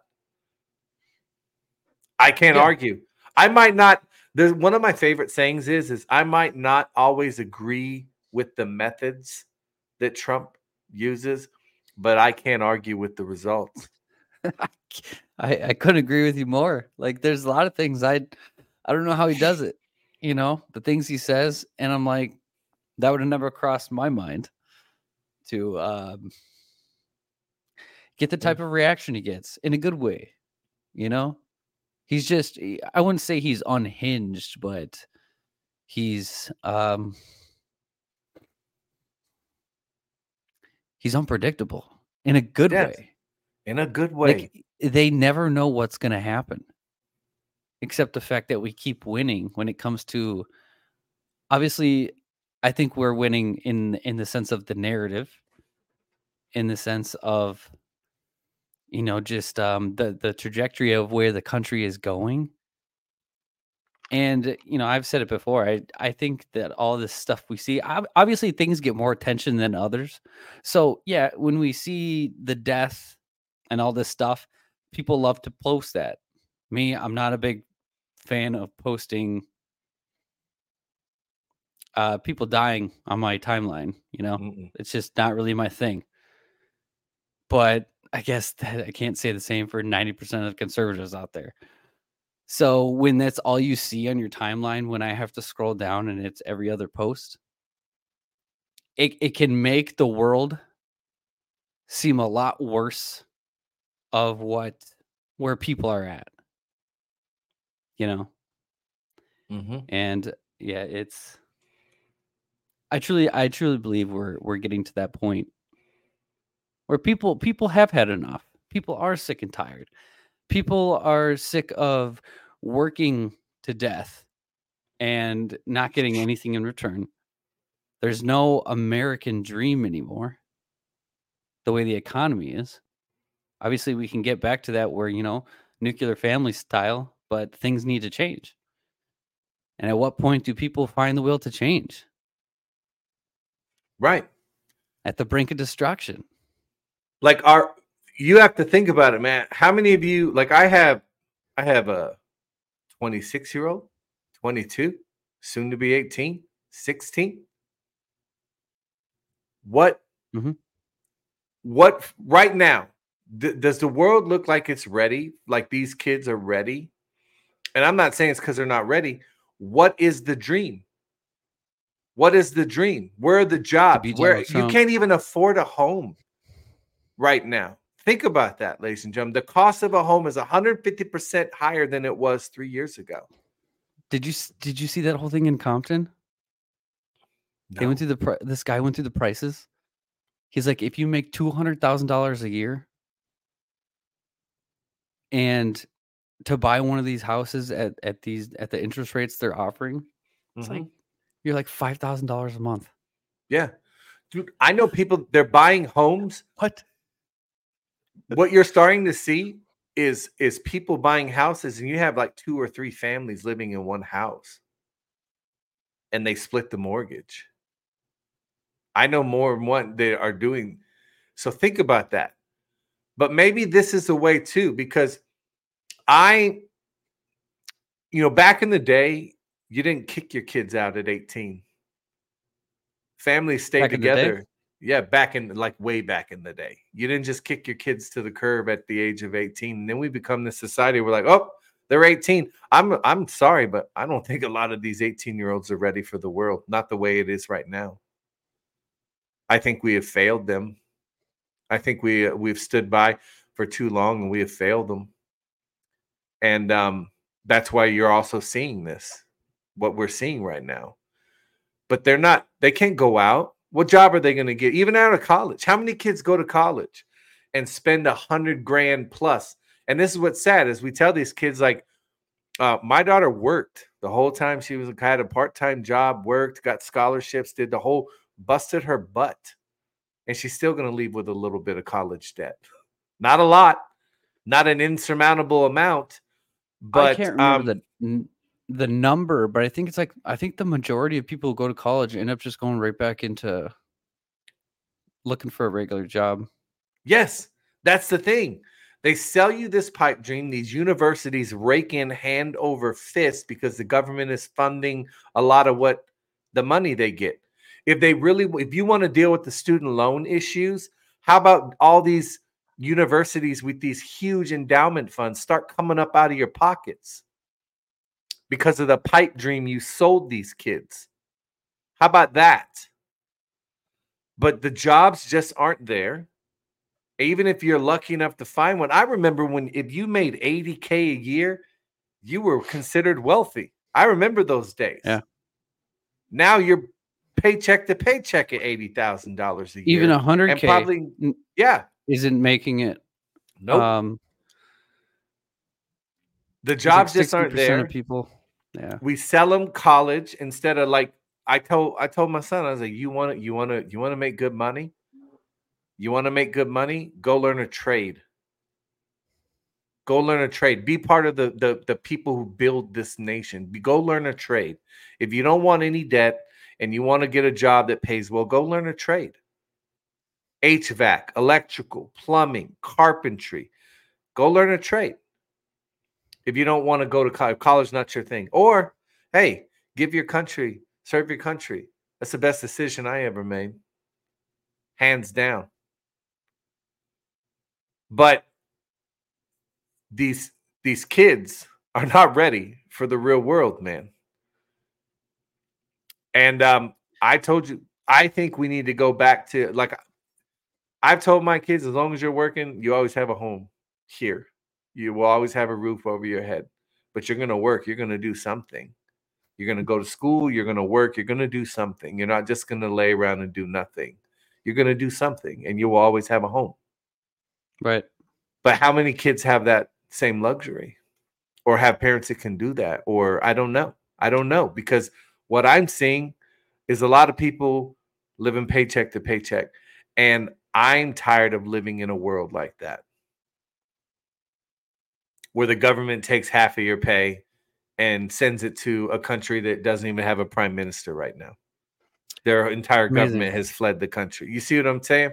I can't Yeah. argue. I might not. There's one of my favorite sayings is, is I might not always agree with the methods that Trump uses, but I can't argue with the results. I, I couldn't agree with you more. Like, there's a lot of things I, I don't know how he does it. You know, the things he says, and I'm like, that would have never crossed my mind to um, get the type of reaction he gets in a good way. You know, he's just, I wouldn't say he's unhinged, but he's um, he's unpredictable in a good Yes, way. In a good way. Like, they never know what's going to happen, except the fact that we keep winning when it comes to, obviously, I think we're winning in in the sense of the narrative, in the sense of, you know, just um, the the trajectory of where the country is going. And, you know, I've said it before. I I think that all this stuff we see, obviously, things get more attention than others. So yeah, when we see the death and all this stuff, people love to post that. Me, I'm not a big fan of posting uh, people dying on my timeline. You know, Mm-mm. It's just not really my thing. But I guess that I can't say the same for ninety percent of conservatives out there. So when that's all you see on your timeline, when I have to scroll down and it's every other post, it, it can make the world seem a lot worse of what, where people are at, you know? Mm-hmm. And yeah, it's, I truly, I truly believe we're, we're getting to that point where people, people have had enough. People are sick and tired. People are sick of working to death and not getting anything in return. There's no American dream anymore. The way the economy is. Obviously, we can get back to that where, you know, nuclear family style, but things need to change. And at what point do people find the will to change? Right. At the brink of destruction. Like, our, you have to think about it, man. How many of you, like I have, I have a twenty-six year old, twenty-two, soon to be eighteen, sixteen. What, mm-hmm. what right now, th- does the world look like it's ready? Like these kids are ready? And I'm not saying it's because they're not ready. What is the dream? What is the dream? Where are the jobs? Where you can't even afford a home right now. Think about that, ladies and gentlemen. The cost of a home is one hundred fifty percent higher than it was three years ago. Did you did you see that whole thing in Compton? No. They went through the this guy went through the prices. He's like, if you make two hundred thousand dollars a year, and to buy one of these houses at at these at the interest rates they're offering, it's mm-hmm. like you're like five thousand dollars a month. Yeah, dude, I know people. They're buying homes. What? What you're starting to see is is people buying houses, and you have like two or three families living in one house, and they split the mortgage. I know more than what they are doing. So think about that. But maybe this is the way too, because I, you know, back in the day, you didn't kick your kids out at eighteen. Families stayed back together. Yeah, back in like way back in the day. You didn't just kick your kids to the curb at the age of eighteen. And then we become this society. We're like, oh, they're eighteen. I'm I'm sorry, but I don't think a lot of these eighteen-year-olds are ready for the world. Not the way it is right now. I think we have failed them. I think we we've stood by for too long and we have failed them. And um, that's why you're also seeing this, what we're seeing right now. But they're not, they can't go out. What job are they going to get? Even out of college. How many kids go to college and spend a hundred grand plus? And this is what's sad is we tell these kids, like, uh, my daughter worked the whole time. She was had a part-time job, worked, got scholarships, did the whole, busted her butt. And she's still going to leave with a little bit of college debt. Not a lot, not an insurmountable amount. But I can't remember um, the the number, but I think it's like, I think the majority of people who go to college end up just going right back into looking for a regular job. Yes, that's the thing. They sell you this pipe dream. These universities rake in hand over fist because the government is funding a lot of what the money they get. If they really, if you want to deal with the student loan issues, how about all these universities with these huge endowment funds start coming up out of your pockets because of the pipe dream you sold these kids? How about that? But the jobs just aren't there. Even if you're lucky enough to find one. I remember when, if you made eighty K a year, you were considered wealthy. I remember those days. Yeah. Now you're paycheck to paycheck at eighty thousand dollars a year. Even one hundred K probably, yeah, isn't making it. Nope. Um, the jobs like just aren't there. Of people, yeah. We sell them college instead of, like, I told I told my son, I was like, you want to you want to you want to make good money? You want to make good money? Go learn a trade. Go learn a trade. Be part of the, the, the people who build this nation. Go learn a trade. If you don't want any debt and you want to get a job that pays well, go learn a trade. H V A C, electrical, plumbing, carpentry. Go learn a trade. If you don't want to go to college, college not your thing. Or, hey, give your country, serve your country. That's the best decision I ever made. Hands down. But these these kids are not ready for the real world, man. And um, I told you, I think we need to go back to, like, I've told my kids, as long as you're working, you always have a home here. You will always have a roof over your head. But you're going to work. You're going to do something. You're going to go to school. You're going to work. You're going to do something. You're not just going to lay around and do nothing. You're going to do something, and you will always have a home. Right. But how many kids have that same luxury? or have parents that can do that, or I don't know. I don't know, because what I'm seeing is a lot of people living paycheck to paycheck, and I'm tired of living in a world like that, where the government takes half of your pay and sends it to a country that doesn't even have a prime minister right now. Their entire Amazing. government has fled the country. You see what I'm saying?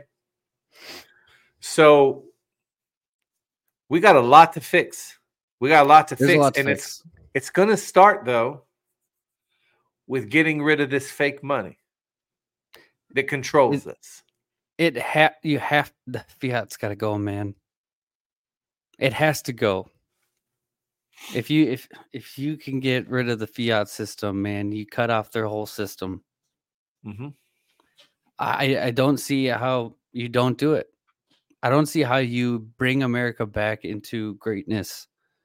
So we got a lot to fix. We got a lot to There's a fix. lot to and fix. it's it's gonna start though with getting rid of this fake money that controls It- us. It ha you have the fiat's got to go, man. It has to go. If you if if you can get rid of the fiat system, man, you cut off their whole system. Mm-hmm. I I don't see how you don't do it. I don't see how you bring America back into greatness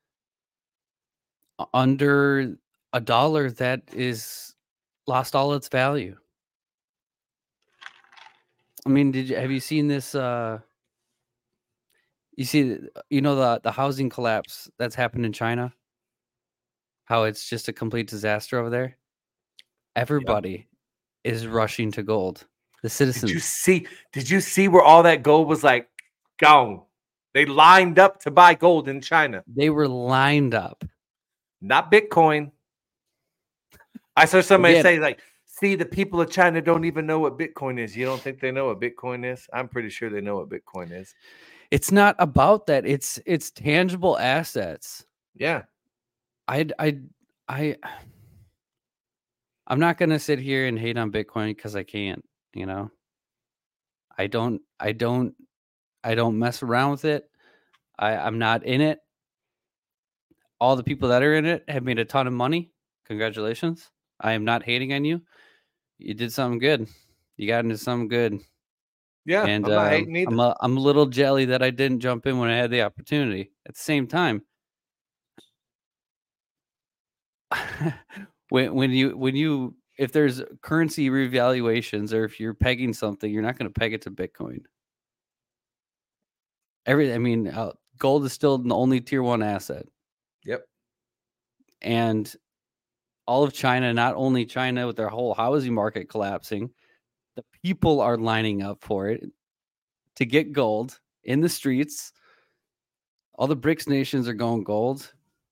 u- under a dollar that is lost all its value. I mean, did you have you seen this? Uh, you see, you know the the housing collapse that's happened in China. How it's just a complete disaster over there. Everybody is rushing to gold. The citizens. Did you see? Did you see where all that gold was like gone? They lined up to buy gold in China, They were lined up. not Bitcoin. I saw somebody Again- say, like, see, the people of China don't even know what Bitcoin is. You don't think they know what Bitcoin is? I'm pretty sure they know what Bitcoin is. It's not about that. It's it's tangible assets. Yeah. I I I I'm not gonna sit here and hate on Bitcoin because I can't. You know, I don't. I don't. I don't mess around with it. I, I'm not in it. All the people that are in it have made a ton of money. Congratulations. I am not hating on you. You did something good. You got into something good. Yeah. And I'm not um, hating either. I'm a, I'm a little jelly that I didn't jump in when I had the opportunity. At the same time, when when you when you if there's currency revaluations or if you're pegging something, you're not going to peg it to Bitcoin. Every I mean, uh, gold is still the only tier one asset. Yep. And all of China, not only China with their whole housing market collapsing, the people are lining up for it to get gold in the streets. All the BRICS nations are going gold.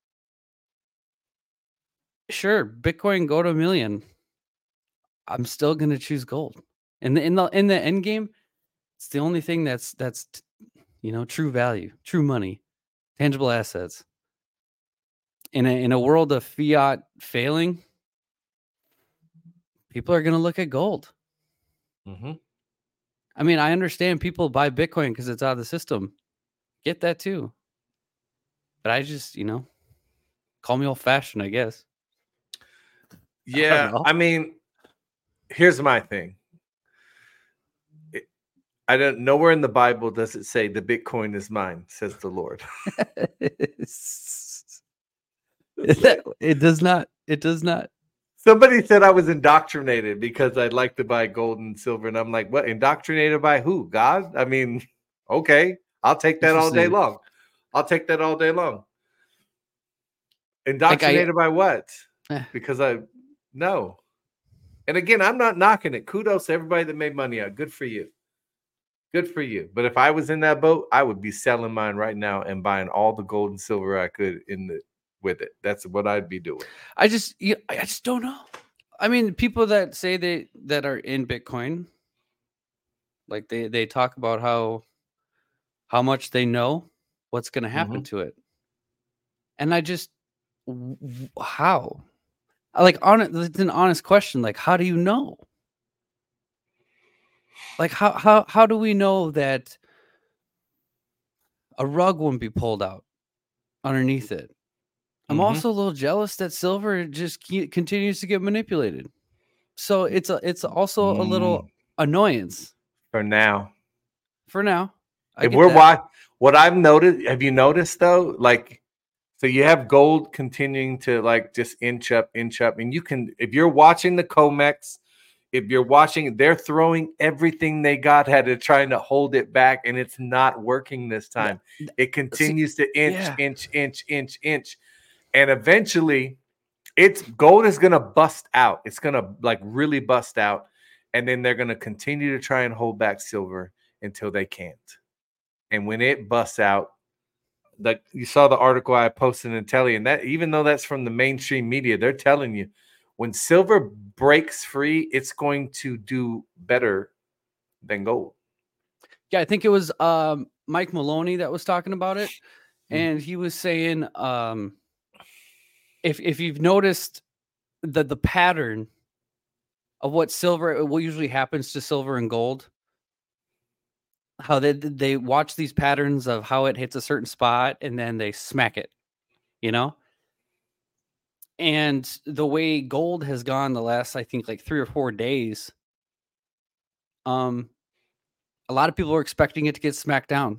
Sure, Bitcoin go to a million. I'm still going to choose gold. And in the in the end game, it's the only thing that's that's you know true value, true money, tangible assets. In a in a world of fiat failing, people are going to look at gold. Mm-hmm. I mean, I understand people buy Bitcoin because it's out of the system. Get that too. But I just, you know, call me old fashioned, I guess. Yeah. know. I, mean, here's my thing. It- I don't nowhere in the Bible does it say the Bitcoin is mine, says the Lord. It does not. It does not. Somebody said I was indoctrinated because I'd like to buy gold and silver. And I'm like, what? Indoctrinated by who? God? I mean, okay. I'll take that all day Interesting. long. I'll take that all day long. Indoctrinated by what? Eh. Because I no. And again, I'm not knocking it. Kudos to everybody that made money out. Good for you. Good for you. But if I was in that boat, I would be selling mine right now and buying all the gold and silver I could in the with it. That's what I'd be doing. I just, you, I just don't know. I mean, people that say they that are in Bitcoin, like they they talk about how how much they know what's going to happen Mhm. to it, and I just w- w- how, like, on it, it's an honest question. Like, how do you know? Like, how how how do we know that a rug won't be pulled out underneath it? I'm Mhm. also a little jealous that silver just ke- continues to get manipulated. So it's a it's also a little Mm. annoyance For now. for now. I If get we're that. watching, what I've noticed, have you noticed though? Like, so you have gold continuing to like just inch up, inch up, and you can, if you're watching the COMEX, if you're watching, they're throwing everything they got at it, trying to hold it back, and it's not working this time. It continues to inch, yeah. inch, inch, inch, inch. And eventually, it's gold is going to bust out. It's going to like really bust out. And then they're going to continue to try and hold back silver until they can't. And when it busts out, like you saw the article I posted in Telly, and that even though that's from the mainstream media, they're telling you when silver breaks free, it's going to do better than gold. Yeah, I think it was um, Mike Maloney that was talking about it, and he was saying, um, if if you've noticed the the pattern of what silver, what usually happens to silver and gold, how they they watch these patterns of how it hits a certain spot and then they smack it, you know. And the way gold has gone the last, I think, like three or four days, um, a lot of people are expecting it to get smacked down.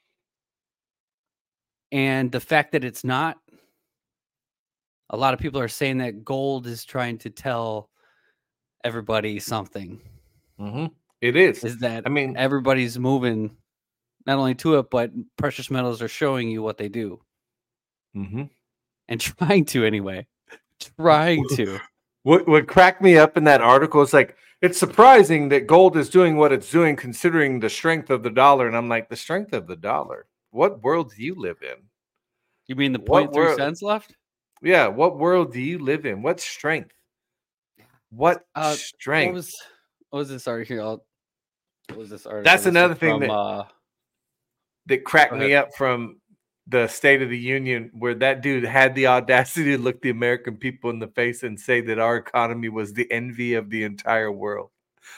And the fact that it's not, a lot of people are saying that gold is trying to tell everybody something. Mm-hmm. It is. Is that, I mean, everybody's moving not only to it, but precious metals are showing you what they do. Mm-hmm. And trying to anyway. Trying to. What what cracked me up in that article is like, it's surprising that gold is doing what it's doing considering the strength of the dollar. And I'm like, the strength of the dollar? What world do you live in? You mean the What point three world- cents left? Yeah, what world do you live in? What strength? What Uh, strength? What was what was this article here? I'll, what was this article? That's This is another thing from, that uh, that cracked go me ahead. up from the State of the Union, where that dude had the audacity to look the American people in the face and say that our economy was the envy of the entire world.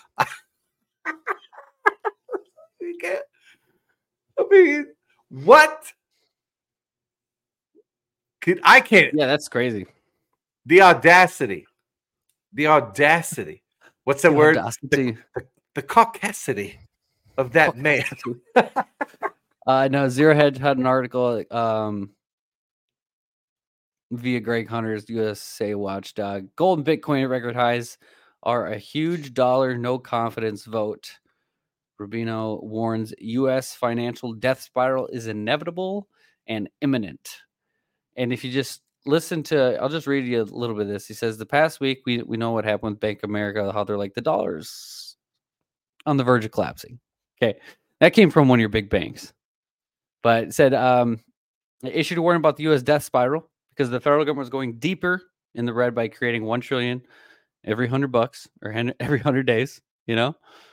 You can't. I mean, what? Could, I can't. Yeah, that's crazy. The audacity. The audacity. What's the, The word? audacity. The, the, the caucasity of that man. uh, no, Zero Hedge had an article um, via Greg Hunter's U S A Watchdog. Gold and Bitcoin at record highs are a huge dollar no confidence vote. Rubino warns U S financial death spiral is inevitable and imminent. And if you just listen to, I'll just read you a little bit of this. He says, the past week, we, we know what happened with Bank of America, how they're like, the dollar's on the verge of collapsing. Okay. That came from one of your big banks. But it said, um, it issued a warning about the U S death spiral because the federal government was going deeper in the red by creating one trillion every hundred bucks or every hundred days, you know?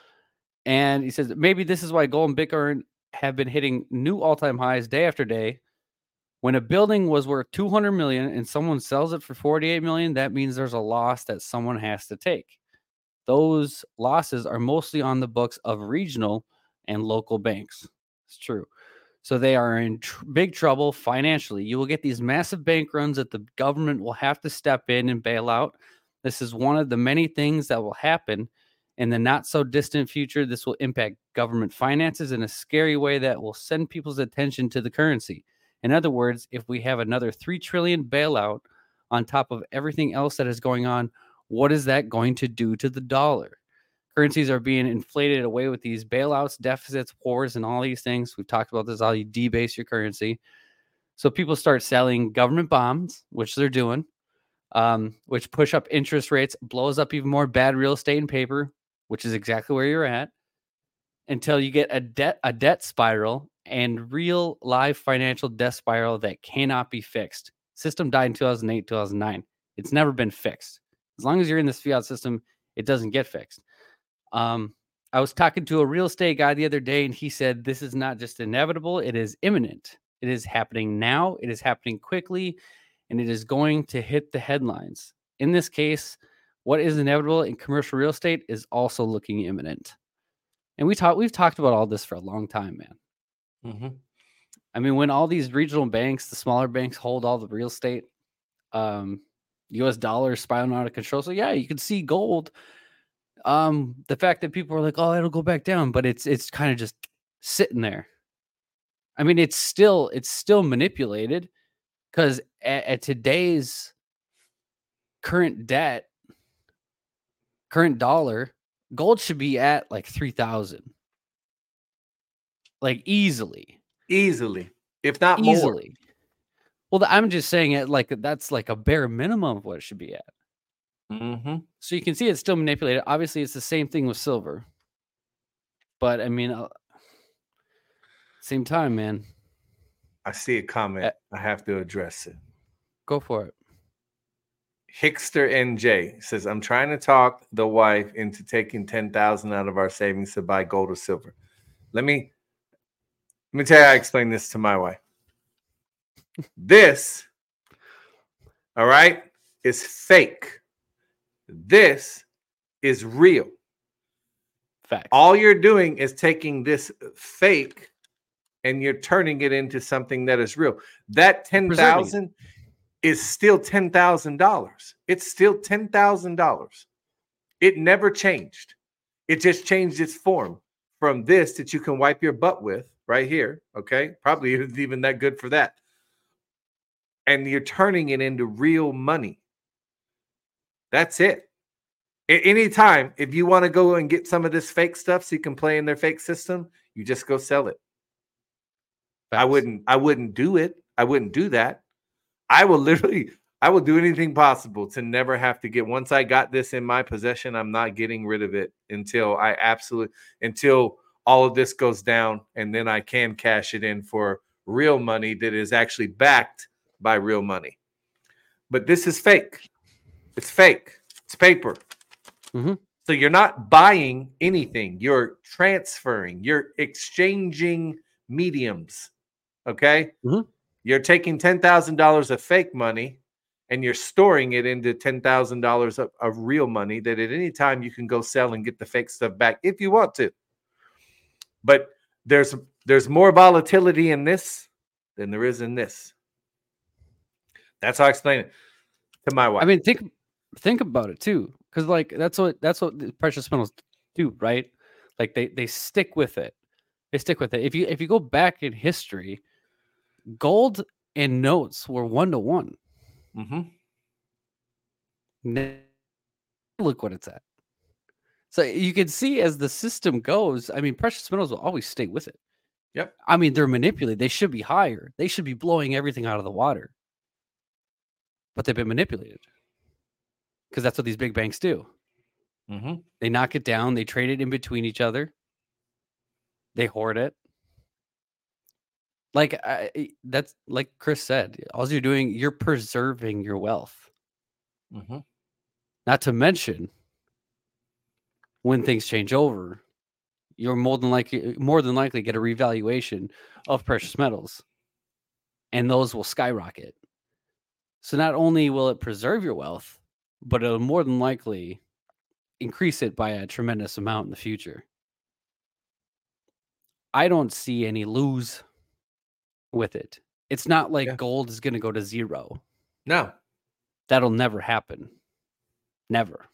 And he says, maybe this is why gold and Bitcoin have been hitting new all-time highs day after day. When a building was worth two hundred million and someone sells it for forty-eight million, that means there's a loss that someone has to take. Those losses are mostly on the books of regional and local banks. It's true. So they are in tr- big trouble financially. You will get these massive bank runs that the government will have to step in and bail out. This is one of the many things that will happen in the not so distant future. This will impact government finances in a scary way that will send people's attention to the currency. In other words, if we have another three trillion bailout on top of everything else that is going on, what is that going to do to the dollar? Currencies are being inflated away with these bailouts, deficits, wars, and all these things. We've talked about this, how you debase your currency. So people start selling government bonds, which they're doing, um, which push up interest rates, blows up even more bad real estate and paper, which is exactly where you're at, until you get a debt a debt spiral and real live financial death spiral that cannot be fixed. System died in two thousand eight, two thousand nine. It's never been fixed. As long as you're in this fiat system, it doesn't get fixed. Um, I was talking to a real estate guy the other day, and he said this is not just inevitable, it is imminent. It is happening now. It is happening quickly, and it is going to hit the headlines. In this case, what is inevitable in commercial real estate is also looking imminent. And we talk, we've talked about all this for a long time, man. Mm-hmm. I mean, when all these regional banks, the smaller banks, hold all the real estate, um, U S dollar spiraling out of control. So yeah, you can see gold. Um, the fact that people are like, "Oh, it'll go back down," but it's it's kind of just sitting there. I mean, it's still it's still manipulated because at, at today's current debt, current dollar, gold should be at like three thousand, like easily, easily, if not easily. more. Well, I'm just saying it like that's like a bare minimum of what it should be at. Mm-hmm. So you can see it's still manipulated. Obviously, it's the same thing with silver. But I mean, uh, same time, man. I see a comment. Uh, I have to address it. Go for it. Hickster N J says, I'm trying to talk the wife into taking ten thousand out of our savings to buy gold or silver. Let me let me tell you how I explain this to my wife. This, all right, is fake. This is real. Fact. All you're doing is taking this fake and you're turning it into something that is real. That ten thousand is still ten thousand dollars. It's still ten thousand dollars. It never changed. It just changed its form from this that you can wipe your butt with right here. Okay. Probably isn't even that good for that. And you're turning it into real money. That's it. At any time, if you want to go and get some of this fake stuff so you can play in their fake system, you just go sell it. Facts. I wouldn't, I wouldn't do it. I wouldn't do that. I will literally, I will do anything possible to never have to get, once I got this in my possession, I'm not getting rid of it until I absolutely, until all of this goes down, and then I can cash it in for real money that is actually backed by real money. But this is fake. It's fake. It's paper. Mm-hmm. So you're not buying anything. You're transferring. You're exchanging mediums. Okay? Mm-hmm. You're taking ten thousand dollars of fake money and you're storing it into ten thousand dollars of, of real money that at any time you can go sell and get the fake stuff back if you want to. But there's there's more volatility in this than there is in this. That's how I explain it to my wife. I mean, think think about it too, because like that's what that's what the precious metals do, right? Like they they stick with it. They stick with it. If you if you go back in history, gold and notes were one to one. Mm-hmm. Now, look what it's at. So you can see as the system goes, I mean, precious metals will always stay with it. Yep. I mean, they're manipulated. They should be higher. They should be blowing everything out of the water. But they've been manipulated. Because that's what these big banks do. Mm-hmm. They knock it down. They trade it in between each other. They hoard it. Like I, that's like Chris said. All you're doing, you're preserving your wealth. Mm-hmm. Not to mention, when things change over, you're more than likely more than likely get a revaluation of precious metals, and those will skyrocket. So not only will it preserve your wealth, but it'll more than likely increase it by a tremendous amount in the future. I don't see any lose with it. It's not like yeah. gold is going to go to zero. No. That'll never happen. Never.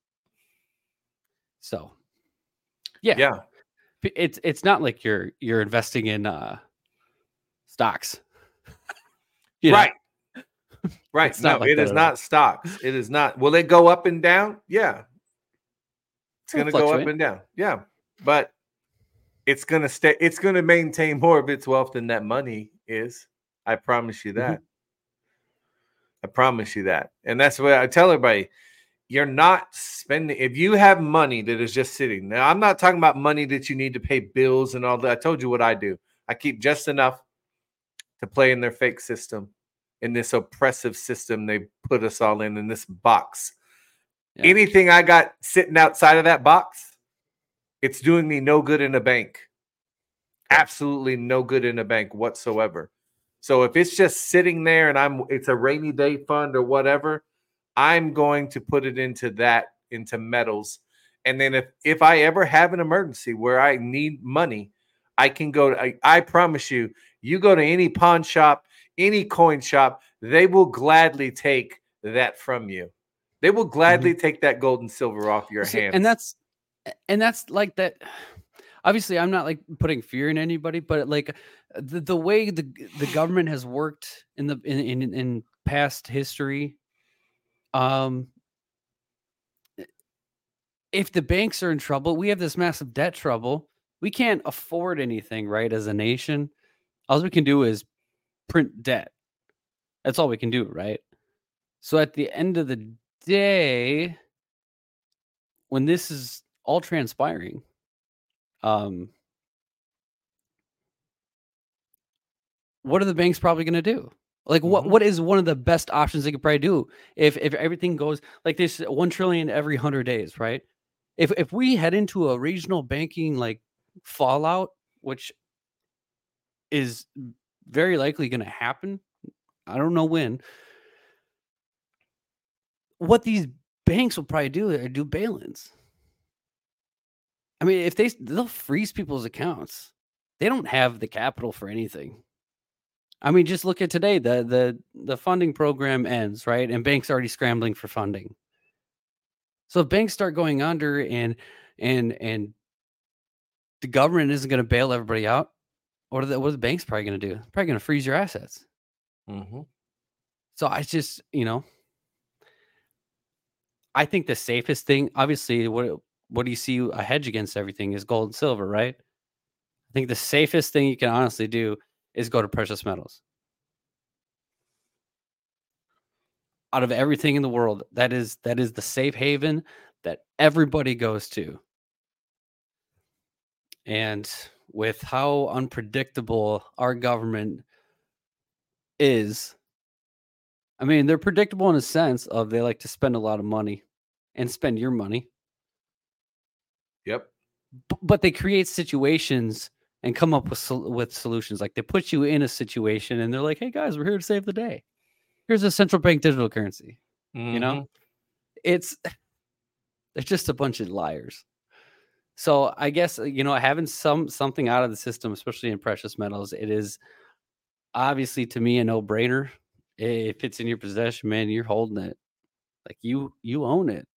So, yeah. Yeah. It's it's not like you're you're investing in uh, stocks. You right. Know? Right. It's no, not like it is not stocks. It is not. Will it go up and down? Yeah. It's going to go up and down. Yeah. But it's going to stay. It's going to maintain more of its wealth than that money is. I promise you that. Mm-hmm. I promise you that. And that's what I tell everybody. You're not spending. If you have money that is just sitting. Now, I'm not talking about money that you need to pay bills and all that. I told you what I do. I keep just enough to play in their fake system, in this oppressive system they put us all in, in this box. Yeah. Anything I got sitting outside of that box, it's doing me no good in a bank. Absolutely no good in a bank whatsoever. So if it's just sitting there and I'm, it's a rainy day fund or whatever, I'm going to put it into that, into metals. And then if, if I ever have an emergency where I need money, I can go to, I, I promise you, you go to any pawn shop, any coin shop, they will gladly take that from you. They will gladly mm-hmm. take that gold and silver off your See, hands. And that's, and that's like that. Obviously, I'm not like putting fear in anybody, but like the, the way the the government has worked in the in, in in past history, um, if the banks are in trouble, we have this massive debt trouble. We can't afford anything, right? As a nation, all we can do is print debt. That's all we can do, right? So at the end of the day, when this is all transpiring, um, what are the banks probably going to do? Like, what Mhm. what is one of the best options they could probably do if if everything goes like this one trillion every hundred days, right? If if we head into a regional banking like fallout, which is very likely going to happen, I don't know when. What these banks will probably do are do bail-ins. I mean, if they they'll freeze people's accounts. They don't have the capital for anything. I mean, just look at today. The the the funding program ends, right? And banks are already scrambling for funding. So if banks start going under and and and the government isn't going to bail everybody out, what are the what are the banks probably going to do? Probably going to freeze your assets. Mhm. So I just, you know, I think the safest thing, obviously, what what do you see a hedge against everything is gold and silver, right? I think the safest thing you can honestly do is go to precious metals. Out of everything in the world, that is that is the safe haven that everybody goes to. And with how unpredictable our government is, I mean, they're predictable in a sense of they like to spend a lot of money and spend your money, Yep. b- but they create situations and come up with sol- with solutions. Like they put you in a situation and they're like, "Hey guys, we're here to save the day. Here's a central bank digital currency." You know, Mhm. it's they're just a bunch of liars. So I guess, uh, you know, having some something out of the system, especially in precious metals, it is obviously to me a no-brainer. If it's in your possession, man, you're holding it. Like you you own it.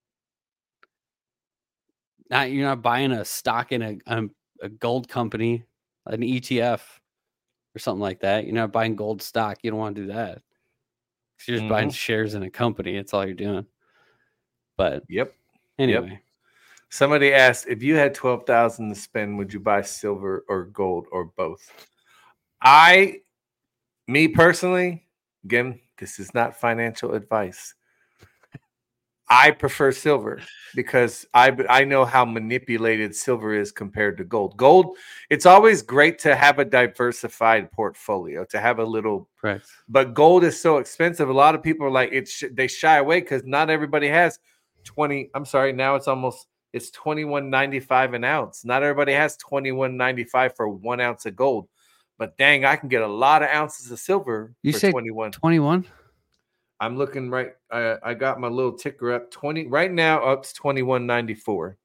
Not you're not buying a stock in a um, a gold company, an E T F or something like that. You're not buying gold stock. You don't want to do that. 'Cause you're just buying Mhm. shares in a company. That's all you're doing. But Yep. Yep. anyway, Somebody asked if you had twelve thousand to spend, would you buy silver or gold or both? I, me personally, again, this is not financial advice. I prefer silver because I I know how manipulated silver is compared to gold. Gold, it's always great to have a diversified portfolio, to have a little, correct. but gold is so expensive. A lot of people are like it's they shy away because not everybody has twenty. I'm sorry, now it's almost it's twenty-one ninety-five an ounce. Not everybody has twenty-one ninety-five for one ounce of gold. But dang, I can get a lot of ounces of silver You for say twenty-one. twenty-one? I'm looking right. I, I got my little ticker up. twenty right now. Up to twenty-one ninety-four.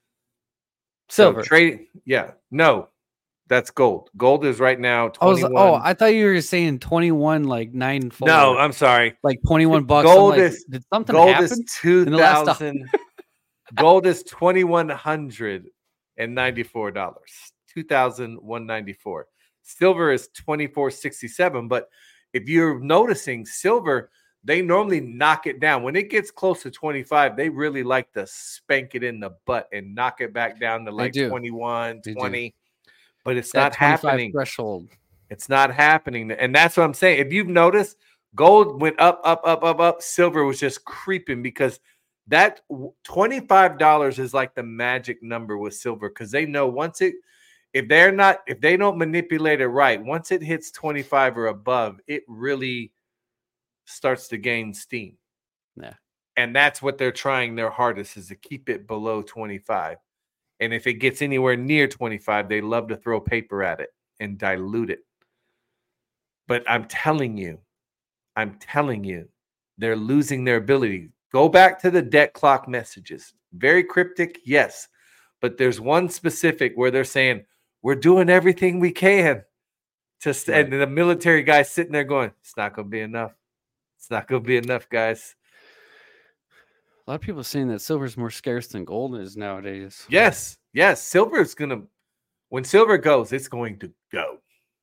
So Silver. trade. Yeah. No, that's gold. Gold is right now I was oh, twenty-one. I thought you were saying twenty-one like nine No, four. I'm sorry. Like twenty-one bucks. I'm Gold like, is did something gold is happen two in the last hour? thousand. Gold is twenty-one hundred and ninety-four dollars. Two thousand one ninety-four. Silver is twenty-four sixty-seven. But if you're noticing, silver, they normally knock it down. When it gets close to twenty-five, they really like to spank it in the butt and knock it back down to They like do. twenty-one, They do. twenty. But it's That not twenty-five happening. threshold. It's not happening. And that's what I'm saying. If you've noticed, gold went up, up, up, up, up. Silver was just creeping because that twenty-five dollars is like the magic number with silver because they know once it, if they're not, if they don't manipulate it right, once it hits twenty-five or above, it really starts to gain steam. Yeah. And that's what they're trying their hardest is to keep it below twenty-five. And if it gets anywhere near twenty-five, they love to throw paper at it and dilute it. But I'm telling you, I'm telling you, they're losing their ability. Go back to the debt clock messages. Very cryptic, yes. But there's one specific where they're saying, we're doing everything we can. To st- Right. And the military guy sitting there going, it's not going to be enough. It's not going to be enough, guys. A lot of people are saying that silver is more scarce than gold is nowadays. Yes, yes. Silver is going to, when silver goes, it's going to go.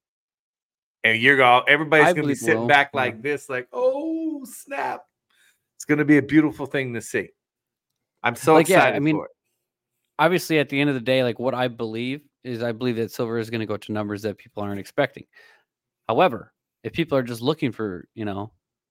And you're all, everybody's I going to be believe it sitting will, back yeah. like this, like, oh, snap. It's going to be a beautiful thing to see. I'm so Like, yeah, excited I mean, for it. obviously, at the end of the day, like what I believe is I believe that silver is going to go to numbers that people aren't expecting. However, if people are just looking for, you know,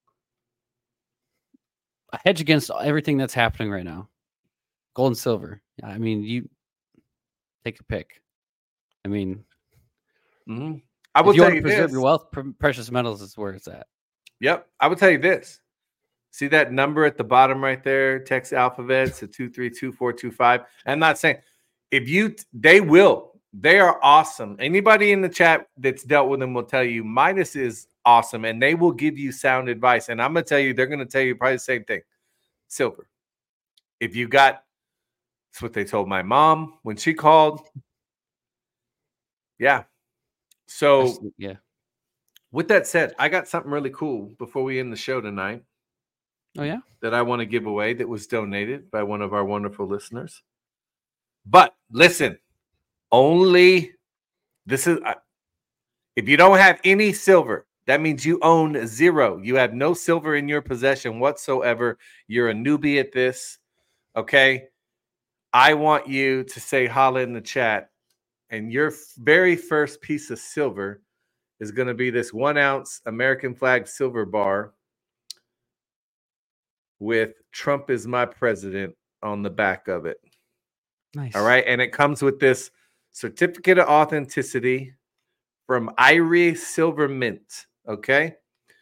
a hedge against everything that's happening right now, gold and silver. I mean, you take a pick. I mean, mm-hmm. I will if you tell want you to preserve this. your wealth, pre- precious metals is where it's at. Yep. I will tell you this. See that number at the bottom right there? Text alphabets to two three two four two five. I'm not saying if you, they will. They are awesome. Anybody in the chat that's dealt with them will tell you Midas is awesome, and they will give you sound advice. And I'm going to tell you, they're going to tell you probably the same thing. Silver. If you got, that's what they told my mom when she called. Yeah. So, That's- yeah. with that said, I got something really cool before we end the show tonight. Oh, yeah? That I want to give away that was donated by one of our wonderful listeners. But listen, only this is, if you don't have any silver, that means you own zero. You have no silver in your possession whatsoever. You're a newbie at this. Okay. I want you to say holla in the chat. And your very first piece of silver is going to be this one ounce American flag silver bar with Trump is my president on the back of it. Nice. All right. And it comes with this certificate of authenticity from Irie Silver Mint. Okay.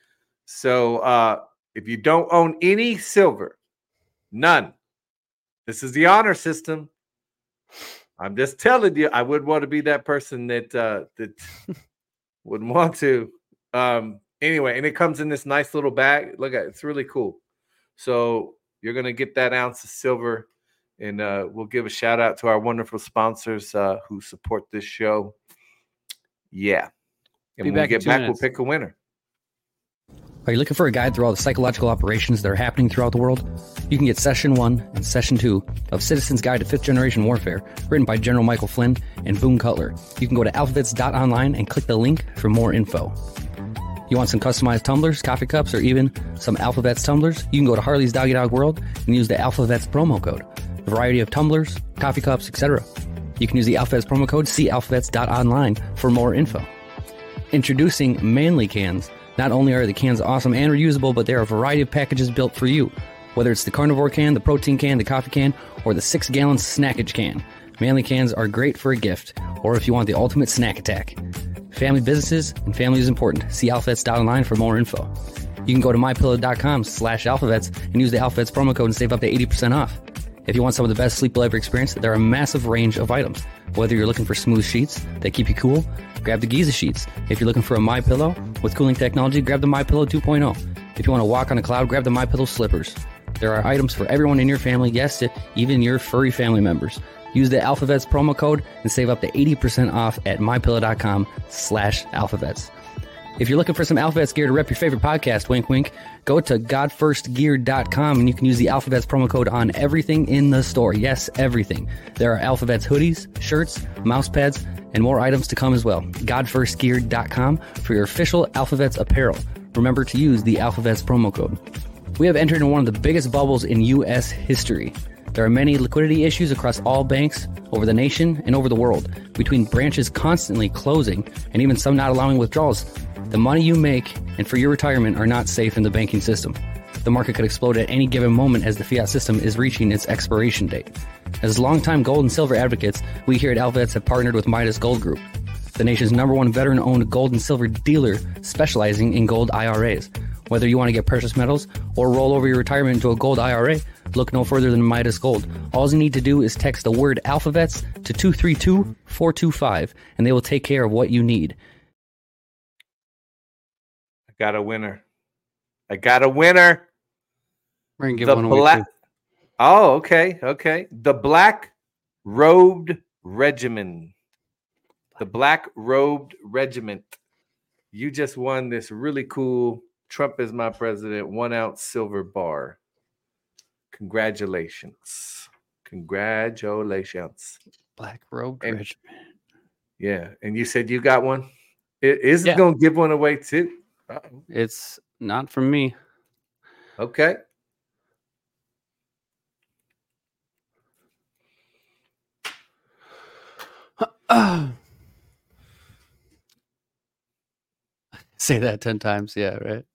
So uh, if you don't own any silver, none, this is the honor system. I'm just telling you, I would want to be that person that uh, that wouldn't want to. Um, anyway, and it comes in this nice little bag. Look at it. It's really cool. So you're going to get that ounce of silver, and uh, we'll give a shout out to our wonderful sponsors uh, who support this show. Yeah. And Be when we back in get two back, minutes. we'll pick a winner. Are you looking for a guide through all the psychological operations that are happening throughout the world? You can get Session one and Session two of Citizen's Guide to Fifth Generation Warfare, written by General Michael Flynn and Boone Cutler. You can go to alphavets dot online and click the link for more info. You want some customized tumblers, coffee cups, or even some Alphavets tumblers? You can go to Harley's Doggy Dog World and use the Alphavets promo code. A variety of tumblers, coffee cups, et cetera. You can use the Alphavets promo code, see alphavets dot online for more info. Introducing Manly Cans. Not only are the cans awesome and reusable, but there are a variety of packages built for you. Whether it's the carnivore can, the protein can, the coffee can, or the six-gallon snackage can. Manly cans are great for a gift, or if you want the ultimate snack attack. Family businesses and family is important. See alphavets dot online for more info. You can go to mypillow.com slash alphavets and use the Alphavets promo code and save up to eighty percent off. If you want some of the best sleep you'll ever experience, there are a massive range of items. Whether you're looking for smooth sheets that keep you cool, grab the Giza sheets. If you're looking for a MyPillow with cooling technology, grab the MyPillow two point oh. If you want to walk on a cloud, grab the MyPillow slippers. There are items for everyone in your family, yes, even your furry family members. Use the Alphavets promo code and save up to eighty percent off at mypillow.com slash alphavets. If you're looking for some Alphavets gear to rep your favorite podcast, wink, wink, go to god first gear dot com and you can use the Alphavets promo code on everything in the store. Yes, everything. There are Alphavets hoodies, shirts, mouse pads, and more items to come as well. god first gear dot com for your official Alphavets apparel. Remember to use the Alphavets promo code. We have entered into one of the biggest bubbles in U S history. There are many liquidity issues across all banks over the nation and over the world, between branches constantly closing and even some not allowing withdrawals. The money you make and for your retirement are not safe in the banking system. The market could explode at any given moment as the fiat system is reaching its expiration date. As longtime gold and silver advocates, we here at Alphavets have partnered with Midas Gold Group, the nation's number one veteran-owned gold and silver dealer specializing in gold I R As. Whether you want to get precious metals or roll over your retirement into a gold I R A, look no further than Midas Gold. All you need to do is text the word Alphavets to two three two four two five, and they will take care of what you need. I got a winner. I got a winner. We're going to give The one away, black. too. Oh, okay, okay. The Black Robed Regiment. The Black Robed Regiment. You just won this really cool Trump is my president one ounce silver bar. Congratulations. Congratulations. Black Robe And- Regiment. Yeah. And you said you got one? It is Yeah. going to give one away too. Uh-oh. It's not from me. Okay. Say that ten times. Yeah, right.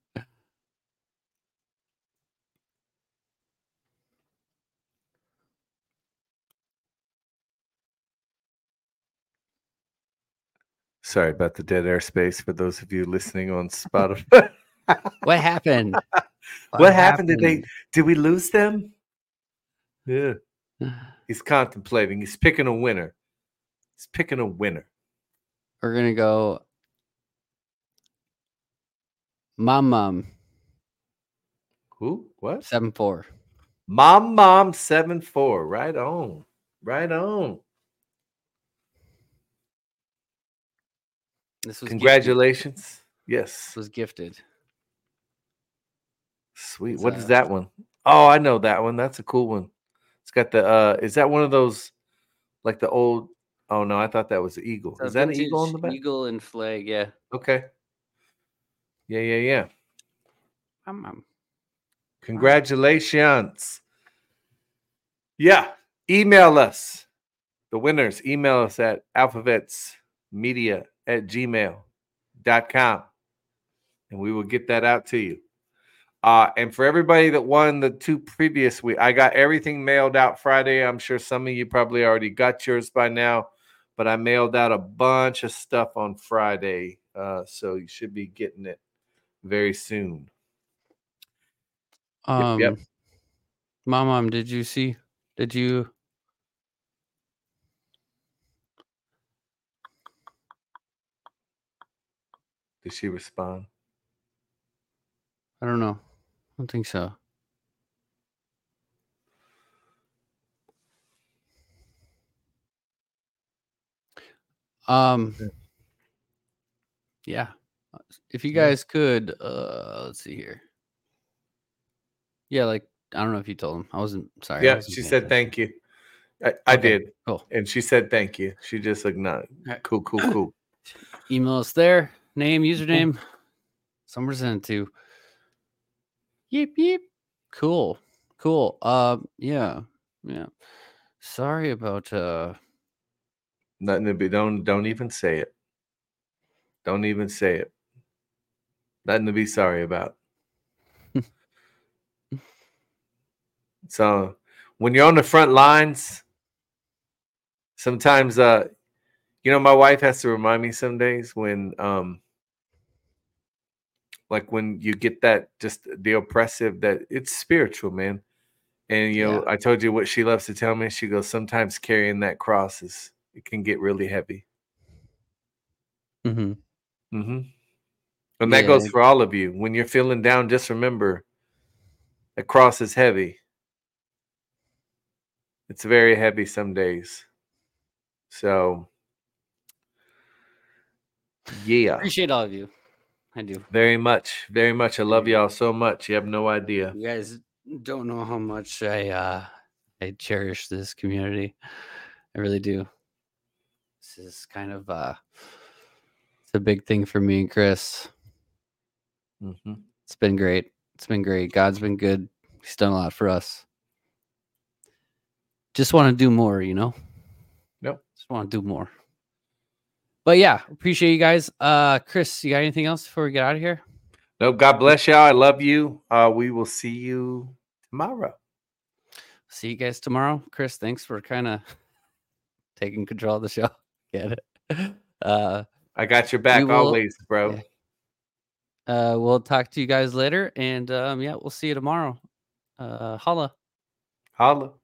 Sorry about the dead airspace for those of you listening on Spotify. What happened? What, what happened? Did they? Did we lose them? Yeah. He's contemplating. He's picking a winner. He's picking a winner. We're gonna go. Mom, mom. Who? What? Seven four. Mom, mom, seven four. Right on. Right on. This was Congratulations. Gifted. Yes. This was gifted. Sweet. It's, What uh, is that one? Oh, I know that one. That's a cool one. It's got the uh is that one of those like the old oh no, I thought that was the eagle. Is that an eagle on the back? Eagle and flag, yeah. Okay. Yeah, yeah, yeah. Um, um, Congratulations. Yeah. Email us. The winners. Email us at alphavetsmedia at gmail dot com. And we will get that out to you. Uh, and for everybody that won the two previous week, I got everything mailed out Friday. I'm sure some of you probably already got yours by now, but I mailed out a bunch of stuff on Friday. Uh, so you should be getting it very soon. um yep, yep. Mom, mom, did you see? Did you? Did she respond? I don't know. I don't think so. Um. Yeah. If you guys could, uh, let's see here. Yeah, like I don't know if you told him. I wasn't sorry. I Yeah, wasn't she paying said attention. thank you. I, I Okay, did. Cool. And she said thank you. She just like, no, right. cool, cool, cool. Email us there. Name, username. Somewhere sent to. Yep, yep. Cool. Cool. Um, yeah. Yeah. Sorry about uh Nothing to be don't don't even say it. Don't even say it. Nothing to be sorry about. So when you're on the front lines, sometimes uh you know, my wife has to remind me some days when um like when you get that just the oppressive that it's spiritual, man. And you know, Yeah. I told you what she loves to tell me. She goes, sometimes carrying that cross is it can get really heavy. mm-hmm. Mm-hmm. And that Yeah. goes for all of you. When you're feeling down, just remember the cross is heavy. It's very heavy some days. So, yeah. Appreciate all of you. I do. Very much. Very much. I love y'all so much. You have no idea. You guys don't know how much I uh I cherish this community. I really do. This is kind of uh it's a big thing for me and Chris. Mm-hmm. It's been great. It's been great. God's been good. He's done a lot for us. Just want to do more, you know? Yep. Just want to do more. But yeah, appreciate you guys. Uh Chris, you got anything else before we get out of here? No, God bless y'all. I love you. Uh, we will see you tomorrow. See you guys tomorrow. Chris, thanks for kind of taking control of the show. Get it? Uh I got your back will, always, bro. Yeah. Uh, we'll talk to you guys later, and um, yeah, we'll see you tomorrow. Uh, holla. Holla.